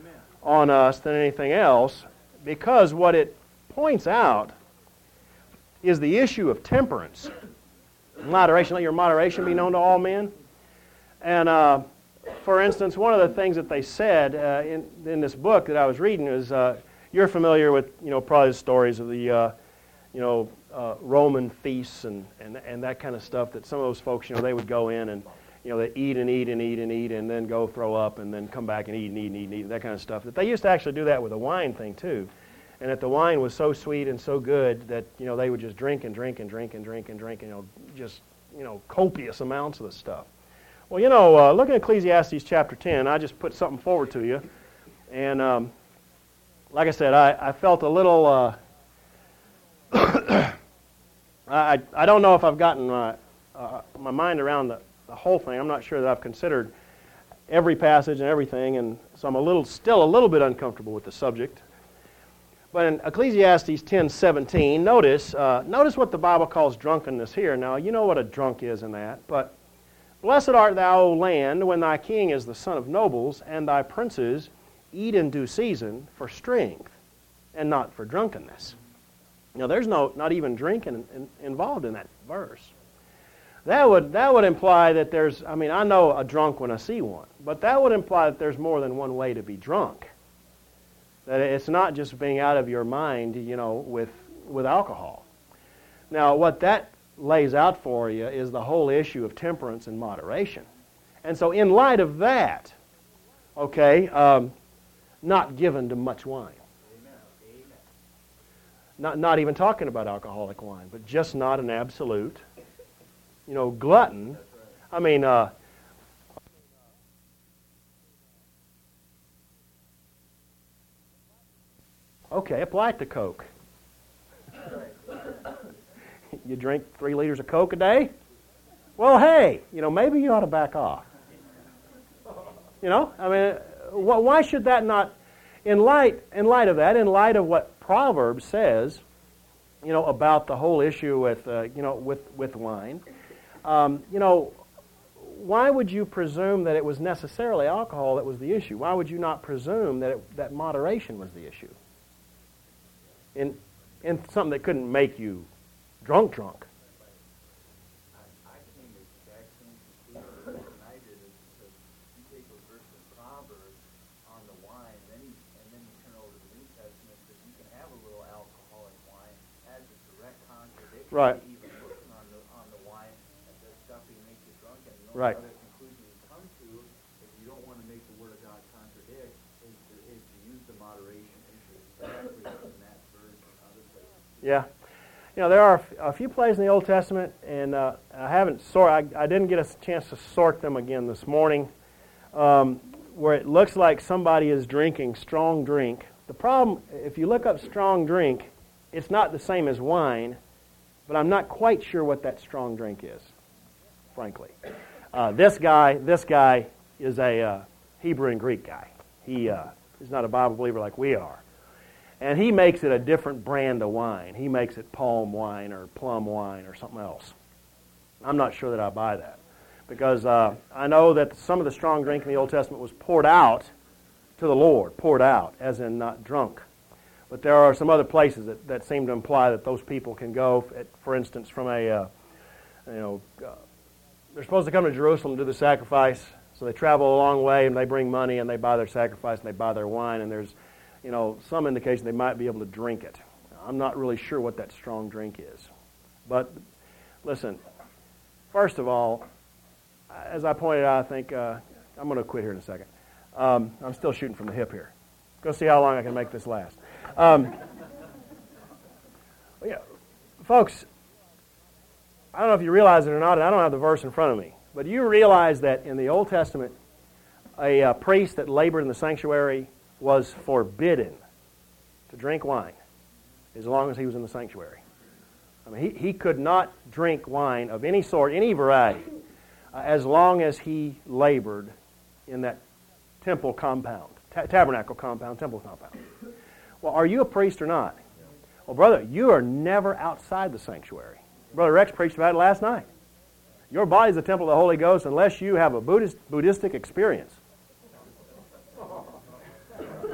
on us than anything else, because what it points out is the issue of temperance. Moderation, let your moderation be known to all men. And uh, for instance, one of the things that they said uh, in, in this book that I was reading is, uh, you're familiar with, you know, probably the stories of the, uh, you know, uh, Roman feasts and, and, and that kind of stuff, that some of those folks, you know, they would go in and, you know, they eat and eat and eat and eat and then go throw up and then come back and eat and eat and eat and eat, that kind of stuff. That they used to actually do that with the wine thing too. And that the wine was so sweet and so good that, you know, they would just drink and drink and drink and drink and drink and, you know, just, you know, copious amounts of the stuff. Well, you know, uh, look at Ecclesiastes chapter ten. I just put something forward to you. And um, like I said, I, I felt a little, uh, I, I don't know if I've gotten my, uh, my mind around the, the whole thing. I'm not sure that I've considered every passage and everything, and so I'm a little, still a little bit uncomfortable with the subject. But in Ecclesiastes ten seventeen, notice, uh, notice what the Bible calls drunkenness here. Now, you know what a drunk is in that, but blessed art thou, O land, when thy king is the son of nobles, and thy princes eat in due season for strength, and not for drunkenness. Now, there's no, not even drinking in, in, involved in that verse. That would, that would imply that there's, I mean, I know a drunk when I see one, but that would imply that there's more than one way to be drunk. That it's not just being out of your mind, you know, with, with alcohol. Now, what that lays out for you is the whole issue of temperance and moderation. And so in light of that, okay, um, not given to much wine. Not, not even talking about alcoholic wine, but just not an absolute, you know, glutton. I mean, uh, okay, apply it to Coke. You drink three liters of Coke a day? Well, hey, you know, maybe you ought to back off. You know, I mean, wh- why should that not, in light, in light of that, in light of what Proverbs says, you know, about the whole issue with, uh, you know, with, with wine, um, you know, why would you presume that it was necessarily alcohol that was the issue? Why would you not presume that it, that moderation was the issue? In, in something that couldn't make you drunk drunk. I, I came to the exact same conclusion than I did, is because you take a verse in Proverbs on the wine, then you, and then you turn over to the New Testament, that you can have a little alcoholic wine as a direct contradiction. Right. Even looking on the on the wine, that the stuff will make you drunk, and the only Right. other conclusion you come to, if you don't want to make the Word of God contradict, is to, is to use the moderation issue exactly in that verse and other places. Yeah. You know, there are a few places in the Old Testament, and uh, I haven't sort. I, I didn't get a chance to sort them again this morning, um, where it looks like somebody is drinking strong drink. The problem, if you look up strong drink, it's not the same as wine, but I'm not quite sure what that strong drink is, frankly. Uh, this guy, this guy is a uh, Hebrew and Greek guy. He uh, is not a Bible believer like we are. And he makes it a different brand of wine. He makes it palm wine or plum wine or something else. I'm not sure that I buy that. Because uh, I know that some of the strong drink in the Old Testament was poured out to the Lord. Poured out, as in not drunk. But there are some other places that, that seem to imply that those people can go, at, for instance, from a, uh, you know, uh, they're supposed to come to Jerusalem to do the sacrifice. So they travel a long way and they bring money and they buy their sacrifice and they buy their wine, and there's, you know, some indication they might be able to drink it. I'm not really sure what that strong drink is. But listen, first of all, as I pointed out, I think, uh, I'm going to quit here in a second. Um, I'm still shooting from the hip here. Go see how long I can make this last. Um, yeah, folks, I don't know if you realize it or not, and I don't have the verse in front of me, but you realize that in the Old Testament, a uh, priest that labored in the sanctuary was forbidden to drink wine as long as he was in the sanctuary. I mean, he, he could not drink wine of any sort, any variety, uh, as long as he labored in that temple compound, ta- tabernacle compound, temple compound. Well, are you a priest or not? Well, brother, you are never outside the sanctuary. Brother Rex preached about it last night. Your body is the temple of the Holy Ghost unless you have a Buddhist, Buddhistic experience.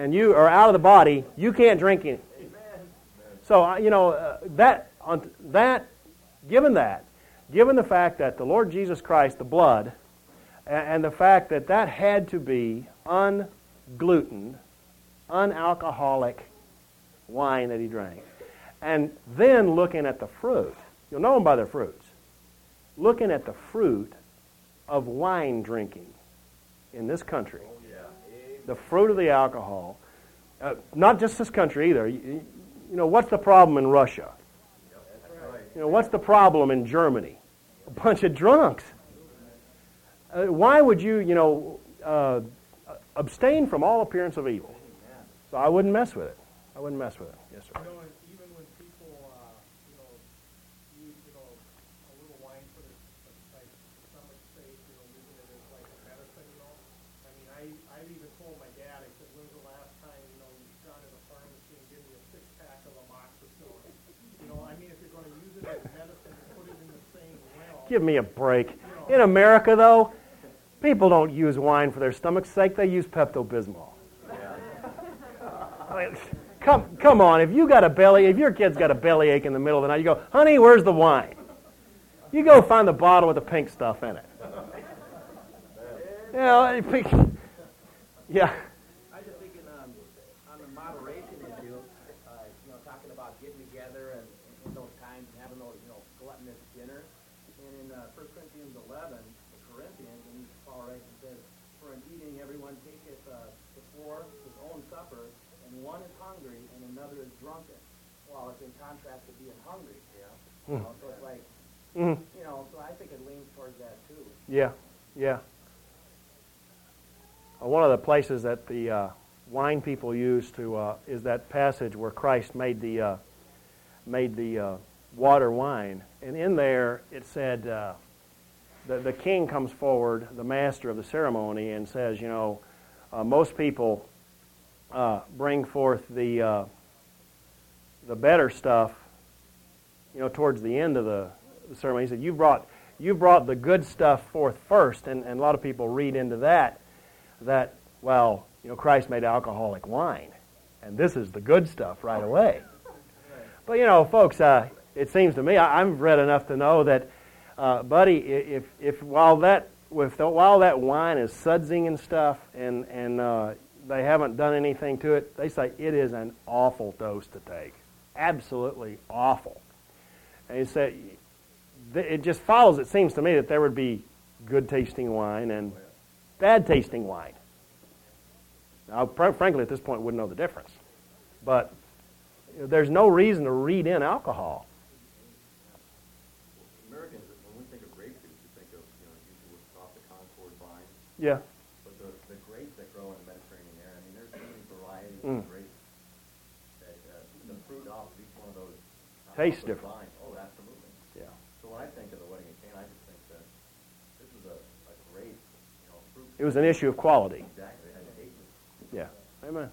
and you are out of the body, you can't drink it. So, uh, you know, uh, that, on that, given that, given the fact that the Lord Jesus Christ, the blood, and, and the fact that that had to be unglutened, unalcoholic wine that he drank, and then looking at the fruit, you'll know them by their fruits, looking at the fruit of wine drinking in this country, the fruit of the alcohol, uh, not just this country either. You, you know, what's the problem in Russia? You know, what's the problem in Germany? A bunch of drunks. Uh, why would you, you know, uh, abstain from all appearance of evil? So I wouldn't mess with it. I wouldn't mess with it. Yes, sir. You know, and even when people, uh, you know, use, you know, a little wine for their, like, stomach sake, you know, using it as like a medicine, you know. I mean, I, I've even told my dad, I said, when's the last time, you know, you've gone to the pharmacy and give me a six-pack of amoxicillin? You know, I mean, if you're going to use it as medicine, put it in the same well. Give me a break. In America, though, people don't use wine for their stomach's sake. They use Pepto-Bismol. I mean, come, come on. If you got a belly, if your kid's got a belly ache in the middle of the night, you go, honey, where's the wine? You go find the bottle with the pink stuff in it. You know, pink, yeah. I was just thinking um, on the moderation issue, uh, you know, talking about getting together and in those times and having those, you know, gluttonous dinners. And in uh, First Corinthians eleven, the Corinthians, and Paul writes and says, for in eating everyone taketh uh, before his own supper, and one is hungry and another is drunken. Well, it's in contrast to being hungry, you know. Mm. You know, so it's like, Mm. you know, so I think it leans towards that too. Yeah, yeah. Uh, one of the places that the uh, wine people use to uh, is that passage where Christ made the uh, made the uh, water wine, and in there it said uh, the the king comes forward, the master of the ceremony, and says, you know, uh, most people uh, bring forth the uh, the better stuff, you know, towards the end of the, the ceremony. He said, you brought you brought the good stuff forth first, and, and a lot of people read into that. That, well, you know, Christ made alcoholic wine, and this is the good stuff right away. But, you know, folks, uh, it seems to me, I, I've read enough to know that, uh, buddy, if if while that if the, while that wine is sudsing and stuff, and and uh, they haven't done anything to it, they say it is an awful dose to take, absolutely awful. And he said, it just follows. It seems to me that there would be good tasting wine and bad tasting wine. Now, pr- frankly, at this point, wouldn't know the difference. But you know, there's no reason to read in alcohol. Americans, when we think of grape juice, we think of, you know, usually what's off the Concord vine. Yeah. But the, the grapes that grow in the Mediterranean area, I mean, there's so many varieties Mm. of grapes that uh, the fruit off of each one of those uh, Tastes off those different. vines. Oh, absolutely. Yeah. So when I think of the wedding at Cana, I just think that this is a, a great, you know, fruit. It was an issue of quality. Exactly. It had to taste it. Yeah. Amen.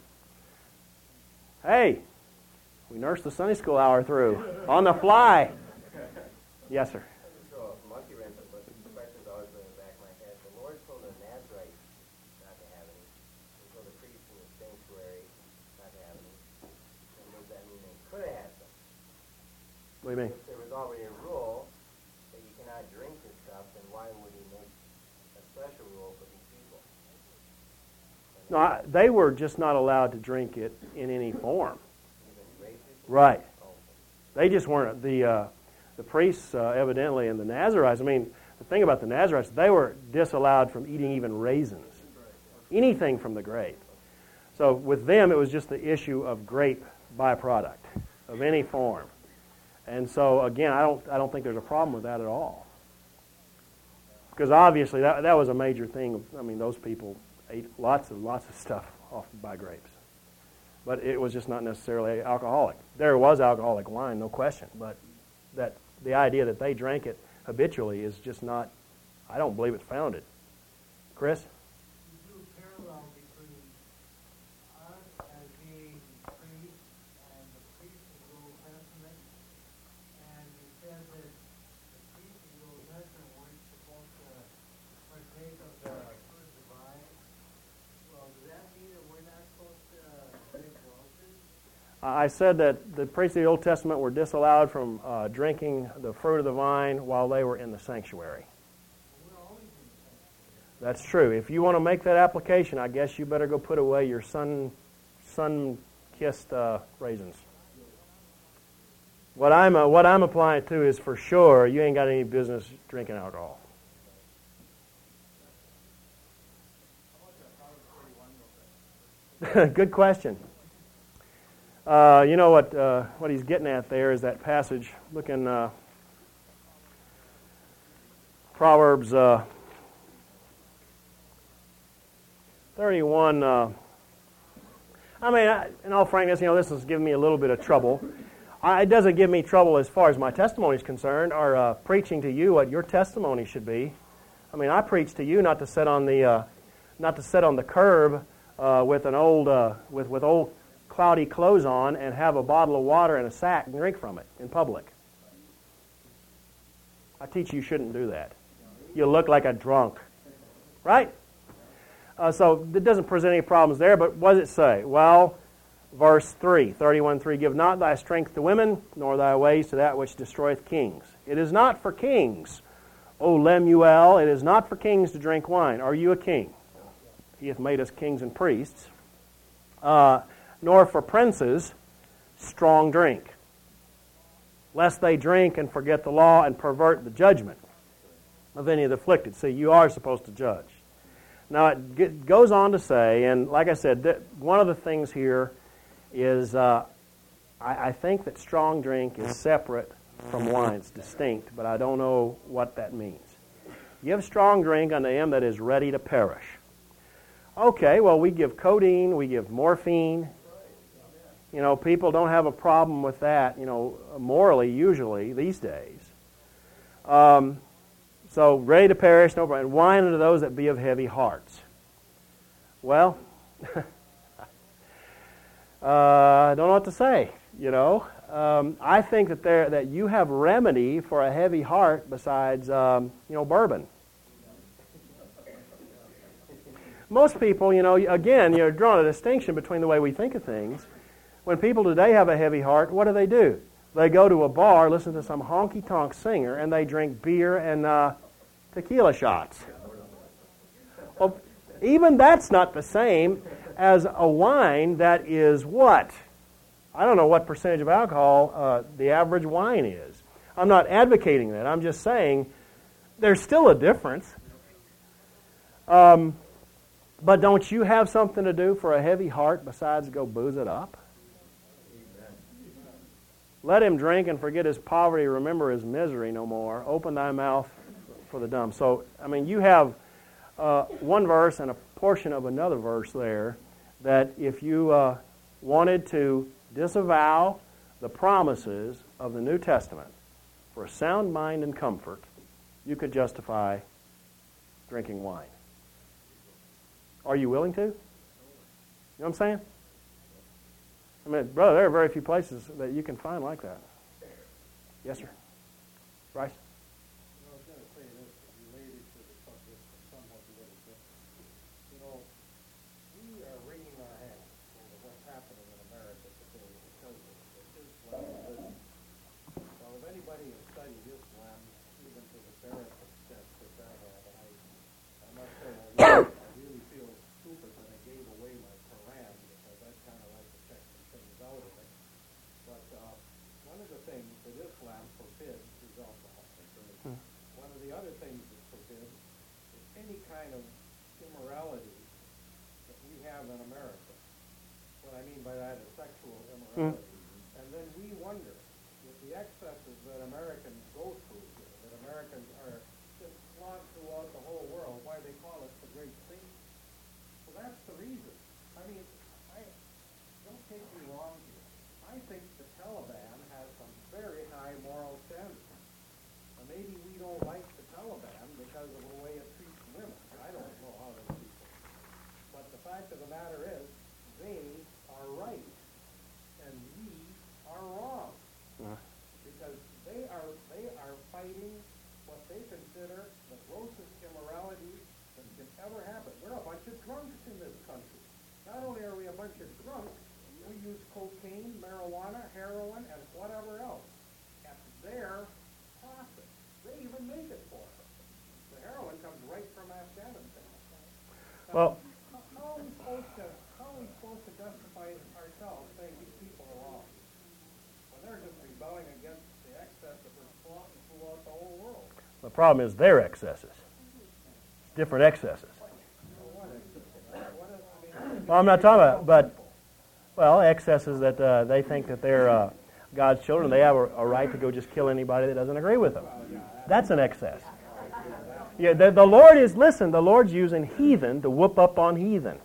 Hey, we nursed the Sunday school hour through on the fly. Yes, sir. So, monkey wrench, but the question's always been in the back of my head. The Lord told the Nazarites not to have any. He told the priests in the sanctuary not to have any. And does that mean they could have had some? What do you mean? If there was already a rule that you cannot drink this stuff, then why would he make a special rule for these people? No, I, they were just not allowed to drink it in any form. Even grape juice? Right. Oh, They just weren't. The uh, the priests, uh, evidently, and the Nazarites, I mean, the thing about the Nazarites, they were disallowed from eating even raisins, anything from the grape. So with them, it was just the issue of grape byproduct of any form. And so, again, I don't I don't think there's a problem with that at all. Because obviously, that, that was a major thing. I mean, those people ate lots and lots of stuff off by grapes. But it was just not necessarily alcoholic. There was alcoholic wine, no question. But that the idea that they drank it habitually is just not, I don't believe it's founded. Chris? You drew a parallel between us as being priests and the priests of the Old Testament, and you said that the priests of the Old Testament weren't supposed to partake of the fruit of the vine. Well, does that mean that we're not supposed to I said that the priests of the Old Testament were disallowed from uh, drinking the fruit of the vine while they were in the sanctuary. That's true. If you want to make that application, I guess you better go put away your sun, sun-kissed uh, raisins. What I'm uh, what I'm applying to is for sure you ain't got any business drinking alcohol. Good question. Uh, you know what uh, what he's getting at there is that passage. Look in uh, Proverbs uh, thirty-one. Uh, I mean, I, in all frankness, you know, this is giving me a little bit of trouble. I, it doesn't give me trouble as far as my testimony is concerned, or uh, preaching to you what your testimony should be. I mean, I preach to you not to sit on the uh, not to sit on the curb uh, with an old uh, with with old cloudy clothes on and have a bottle of water and a sack and drink from it in public. I teach you shouldn't do that. You look like a drunk, right? Uh, so it doesn't present any problems there, but what does it say? Well, verse three, thirty-one three, give not thy strength to women, nor thy ways to that which destroyeth kings. It is not for kings, O Lemuel, it is not for kings to drink wine. Are you a king? He hath made us kings and priests. Uh, nor for princes strong drink, lest they drink and forget the law and pervert the judgment of any of the afflicted. See, you are supposed to judge. Now, it goes on to say, and like I said, th- one of the things here is uh, I, I think that strong drink is separate from wine. It's distinct, but I don't know what that means. Give strong drink unto him that is ready to perish. Okay, well, we give codeine, we give morphine. You know, people don't have a problem with that, you know, morally, usually, these days. Um, so, ready to perish, no problem. And wine unto those that be of heavy hearts. Well, uh, I don't know what to say, you know. Um, I think that there that you have remedy for a heavy heart besides, um, you know, bourbon. Most people, you know, again, you're drawing a distinction between the way we think of things. When people today have a heavy heart, what do they do? They go to a bar, listen to some honky-tonk singer, and they drink beer and uh, tequila shots. Well, even that's not the same as a wine that is what? I don't know what percentage of alcohol uh, the average wine is. I'm not advocating that. I'm just saying there's still a difference. Um, but don't you have something to do for a heavy heart besides go booze it up? Let him drink and forget his poverty, remember his misery no more. Open thy mouth for the dumb. So, I mean, you have uh, one verse and a portion of another verse there that if you uh, wanted to disavow the promises of the New Testament for a sound mind and comfort, you could justify drinking wine. Are you willing to? You know what I'm saying? I mean, brother, there are very few places that you can find like that. Yes, sir. Bryce? I was going to say this, related to the subject, somewhat related to, you know, we are wringing our hands over what's happening in America today because of Islamism. Well, if anybody has studied Islam, even to the barest extent that I have, and I, I must say, I really feel stupid that I gave away my Quran because I'd kind of like to check some things out of it. But uh, one of the things that Islam forbids is alcohol. Hmm. One of the other things it forbids is any kind of immorality that we have in America. What I mean by that is sexual immorality. Hmm. And then we wonder, with the excesses that Americans go through here, that Americans are just flaunt throughout the whole world, why they call it the Great Satan. So that's the reason. I mean, I don't take me wrong here. I think the Taliban has some very high moral standards. And maybe we don't like the Taliban because of the way it treats women. I don't know how they treat them. But the fact of the matter is, they are right, and we are wrong. Uh. Because they are they are fighting what they consider the grossest immorality that can ever happen. We're a bunch of drunks in this country. Not only are we a bunch of drunks, we use cocaine, marijuana, heroin, and whatever else at their profit. They even make it for us. The heroin comes right from Afghanistan. Now, Well, how, how are we supposed to how are we supposed to justify ourselves saying these people are wrong when they're just rebelling against the excess that we're flaunting throughout the whole world? the problem is their excesses. Different excesses. Well, I'm not talking about, but, well, excesses that uh, they think that they're uh, God's children. They have a, a right to go just kill anybody that doesn't agree with them. That's an excess. Yeah, the, the Lord is, listen, the Lord's using heathen to whoop up on heathen.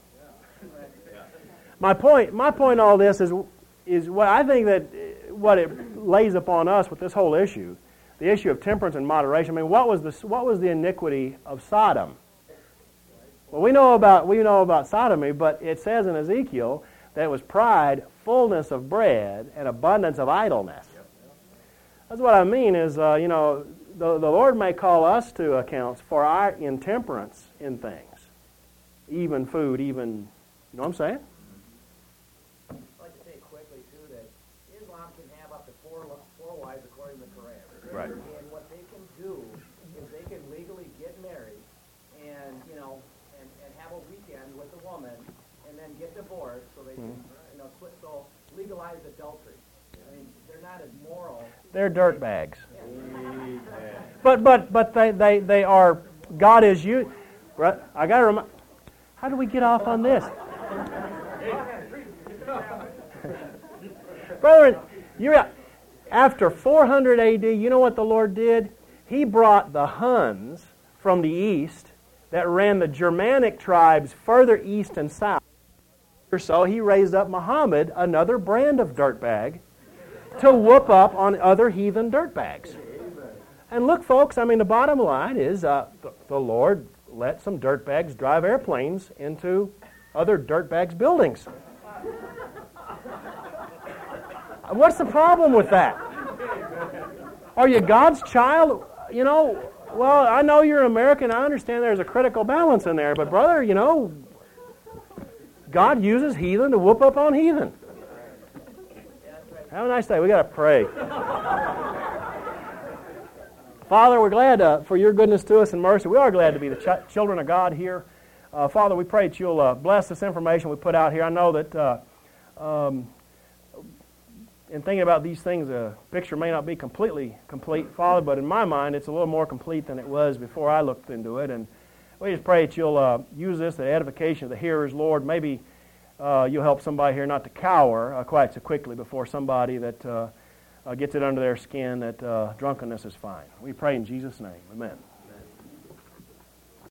My point, my point in all this is, is what I think that what it lays upon us with this whole issue, the issue of temperance and moderation. I mean, what was the what was the iniquity of Sodom? Well, we know about we know about sodomy, but it says in Ezekiel that it was pride, fullness of bread, and abundance of idleness. That's what I mean is, uh, you know, the, the Lord may call us to accounts for our intemperance in things, even food, even, you know what I'm saying? I'd like to say quickly, too, that Islam can have up to four four wives according to the Quran. Right. And what they can do is they can legally get married and, you know, and, and have a weekend with the woman and then get divorced so they can, you know, quit, so legalize adultery. I mean, they're not as moral. They're dirt bags. But but but they, they, they are, God is you. I got to remind, how do we get off on this? Brethren, you're, after four hundred A D, you know what the Lord did? He brought the Huns from the east that ran the Germanic tribes further east and south. So he raised up Muhammad, another brand of dirtbag, to whoop up on other heathen dirtbags. And look, folks, I mean, the bottom line is uh, the, the Lord let some dirtbags drive airplanes into other dirtbags' buildings. What's the problem with that? Are you God's child? You know, well, I know you're American. I understand there's a critical balance in there. But, brother, you know, God uses heathen to whoop up on heathen. Have a nice day. We got to pray. Father, we're glad uh, for your goodness to us and mercy. We are glad to be the ch- children of God here. Uh, Father, we pray that you'll uh, bless this information we put out here. I know that uh, um, in thinking about these things, the picture may not be completely complete, Father, but in my mind, it's a little more complete than it was before I looked into it. And we just pray that you'll uh, use this, the edification of the hearers, Lord. Maybe uh, you'll help somebody here not to cower uh, quite so quickly before somebody that uh, uh, gets it under their skin that uh, drunkenness is fine. We pray in Jesus' name. Amen.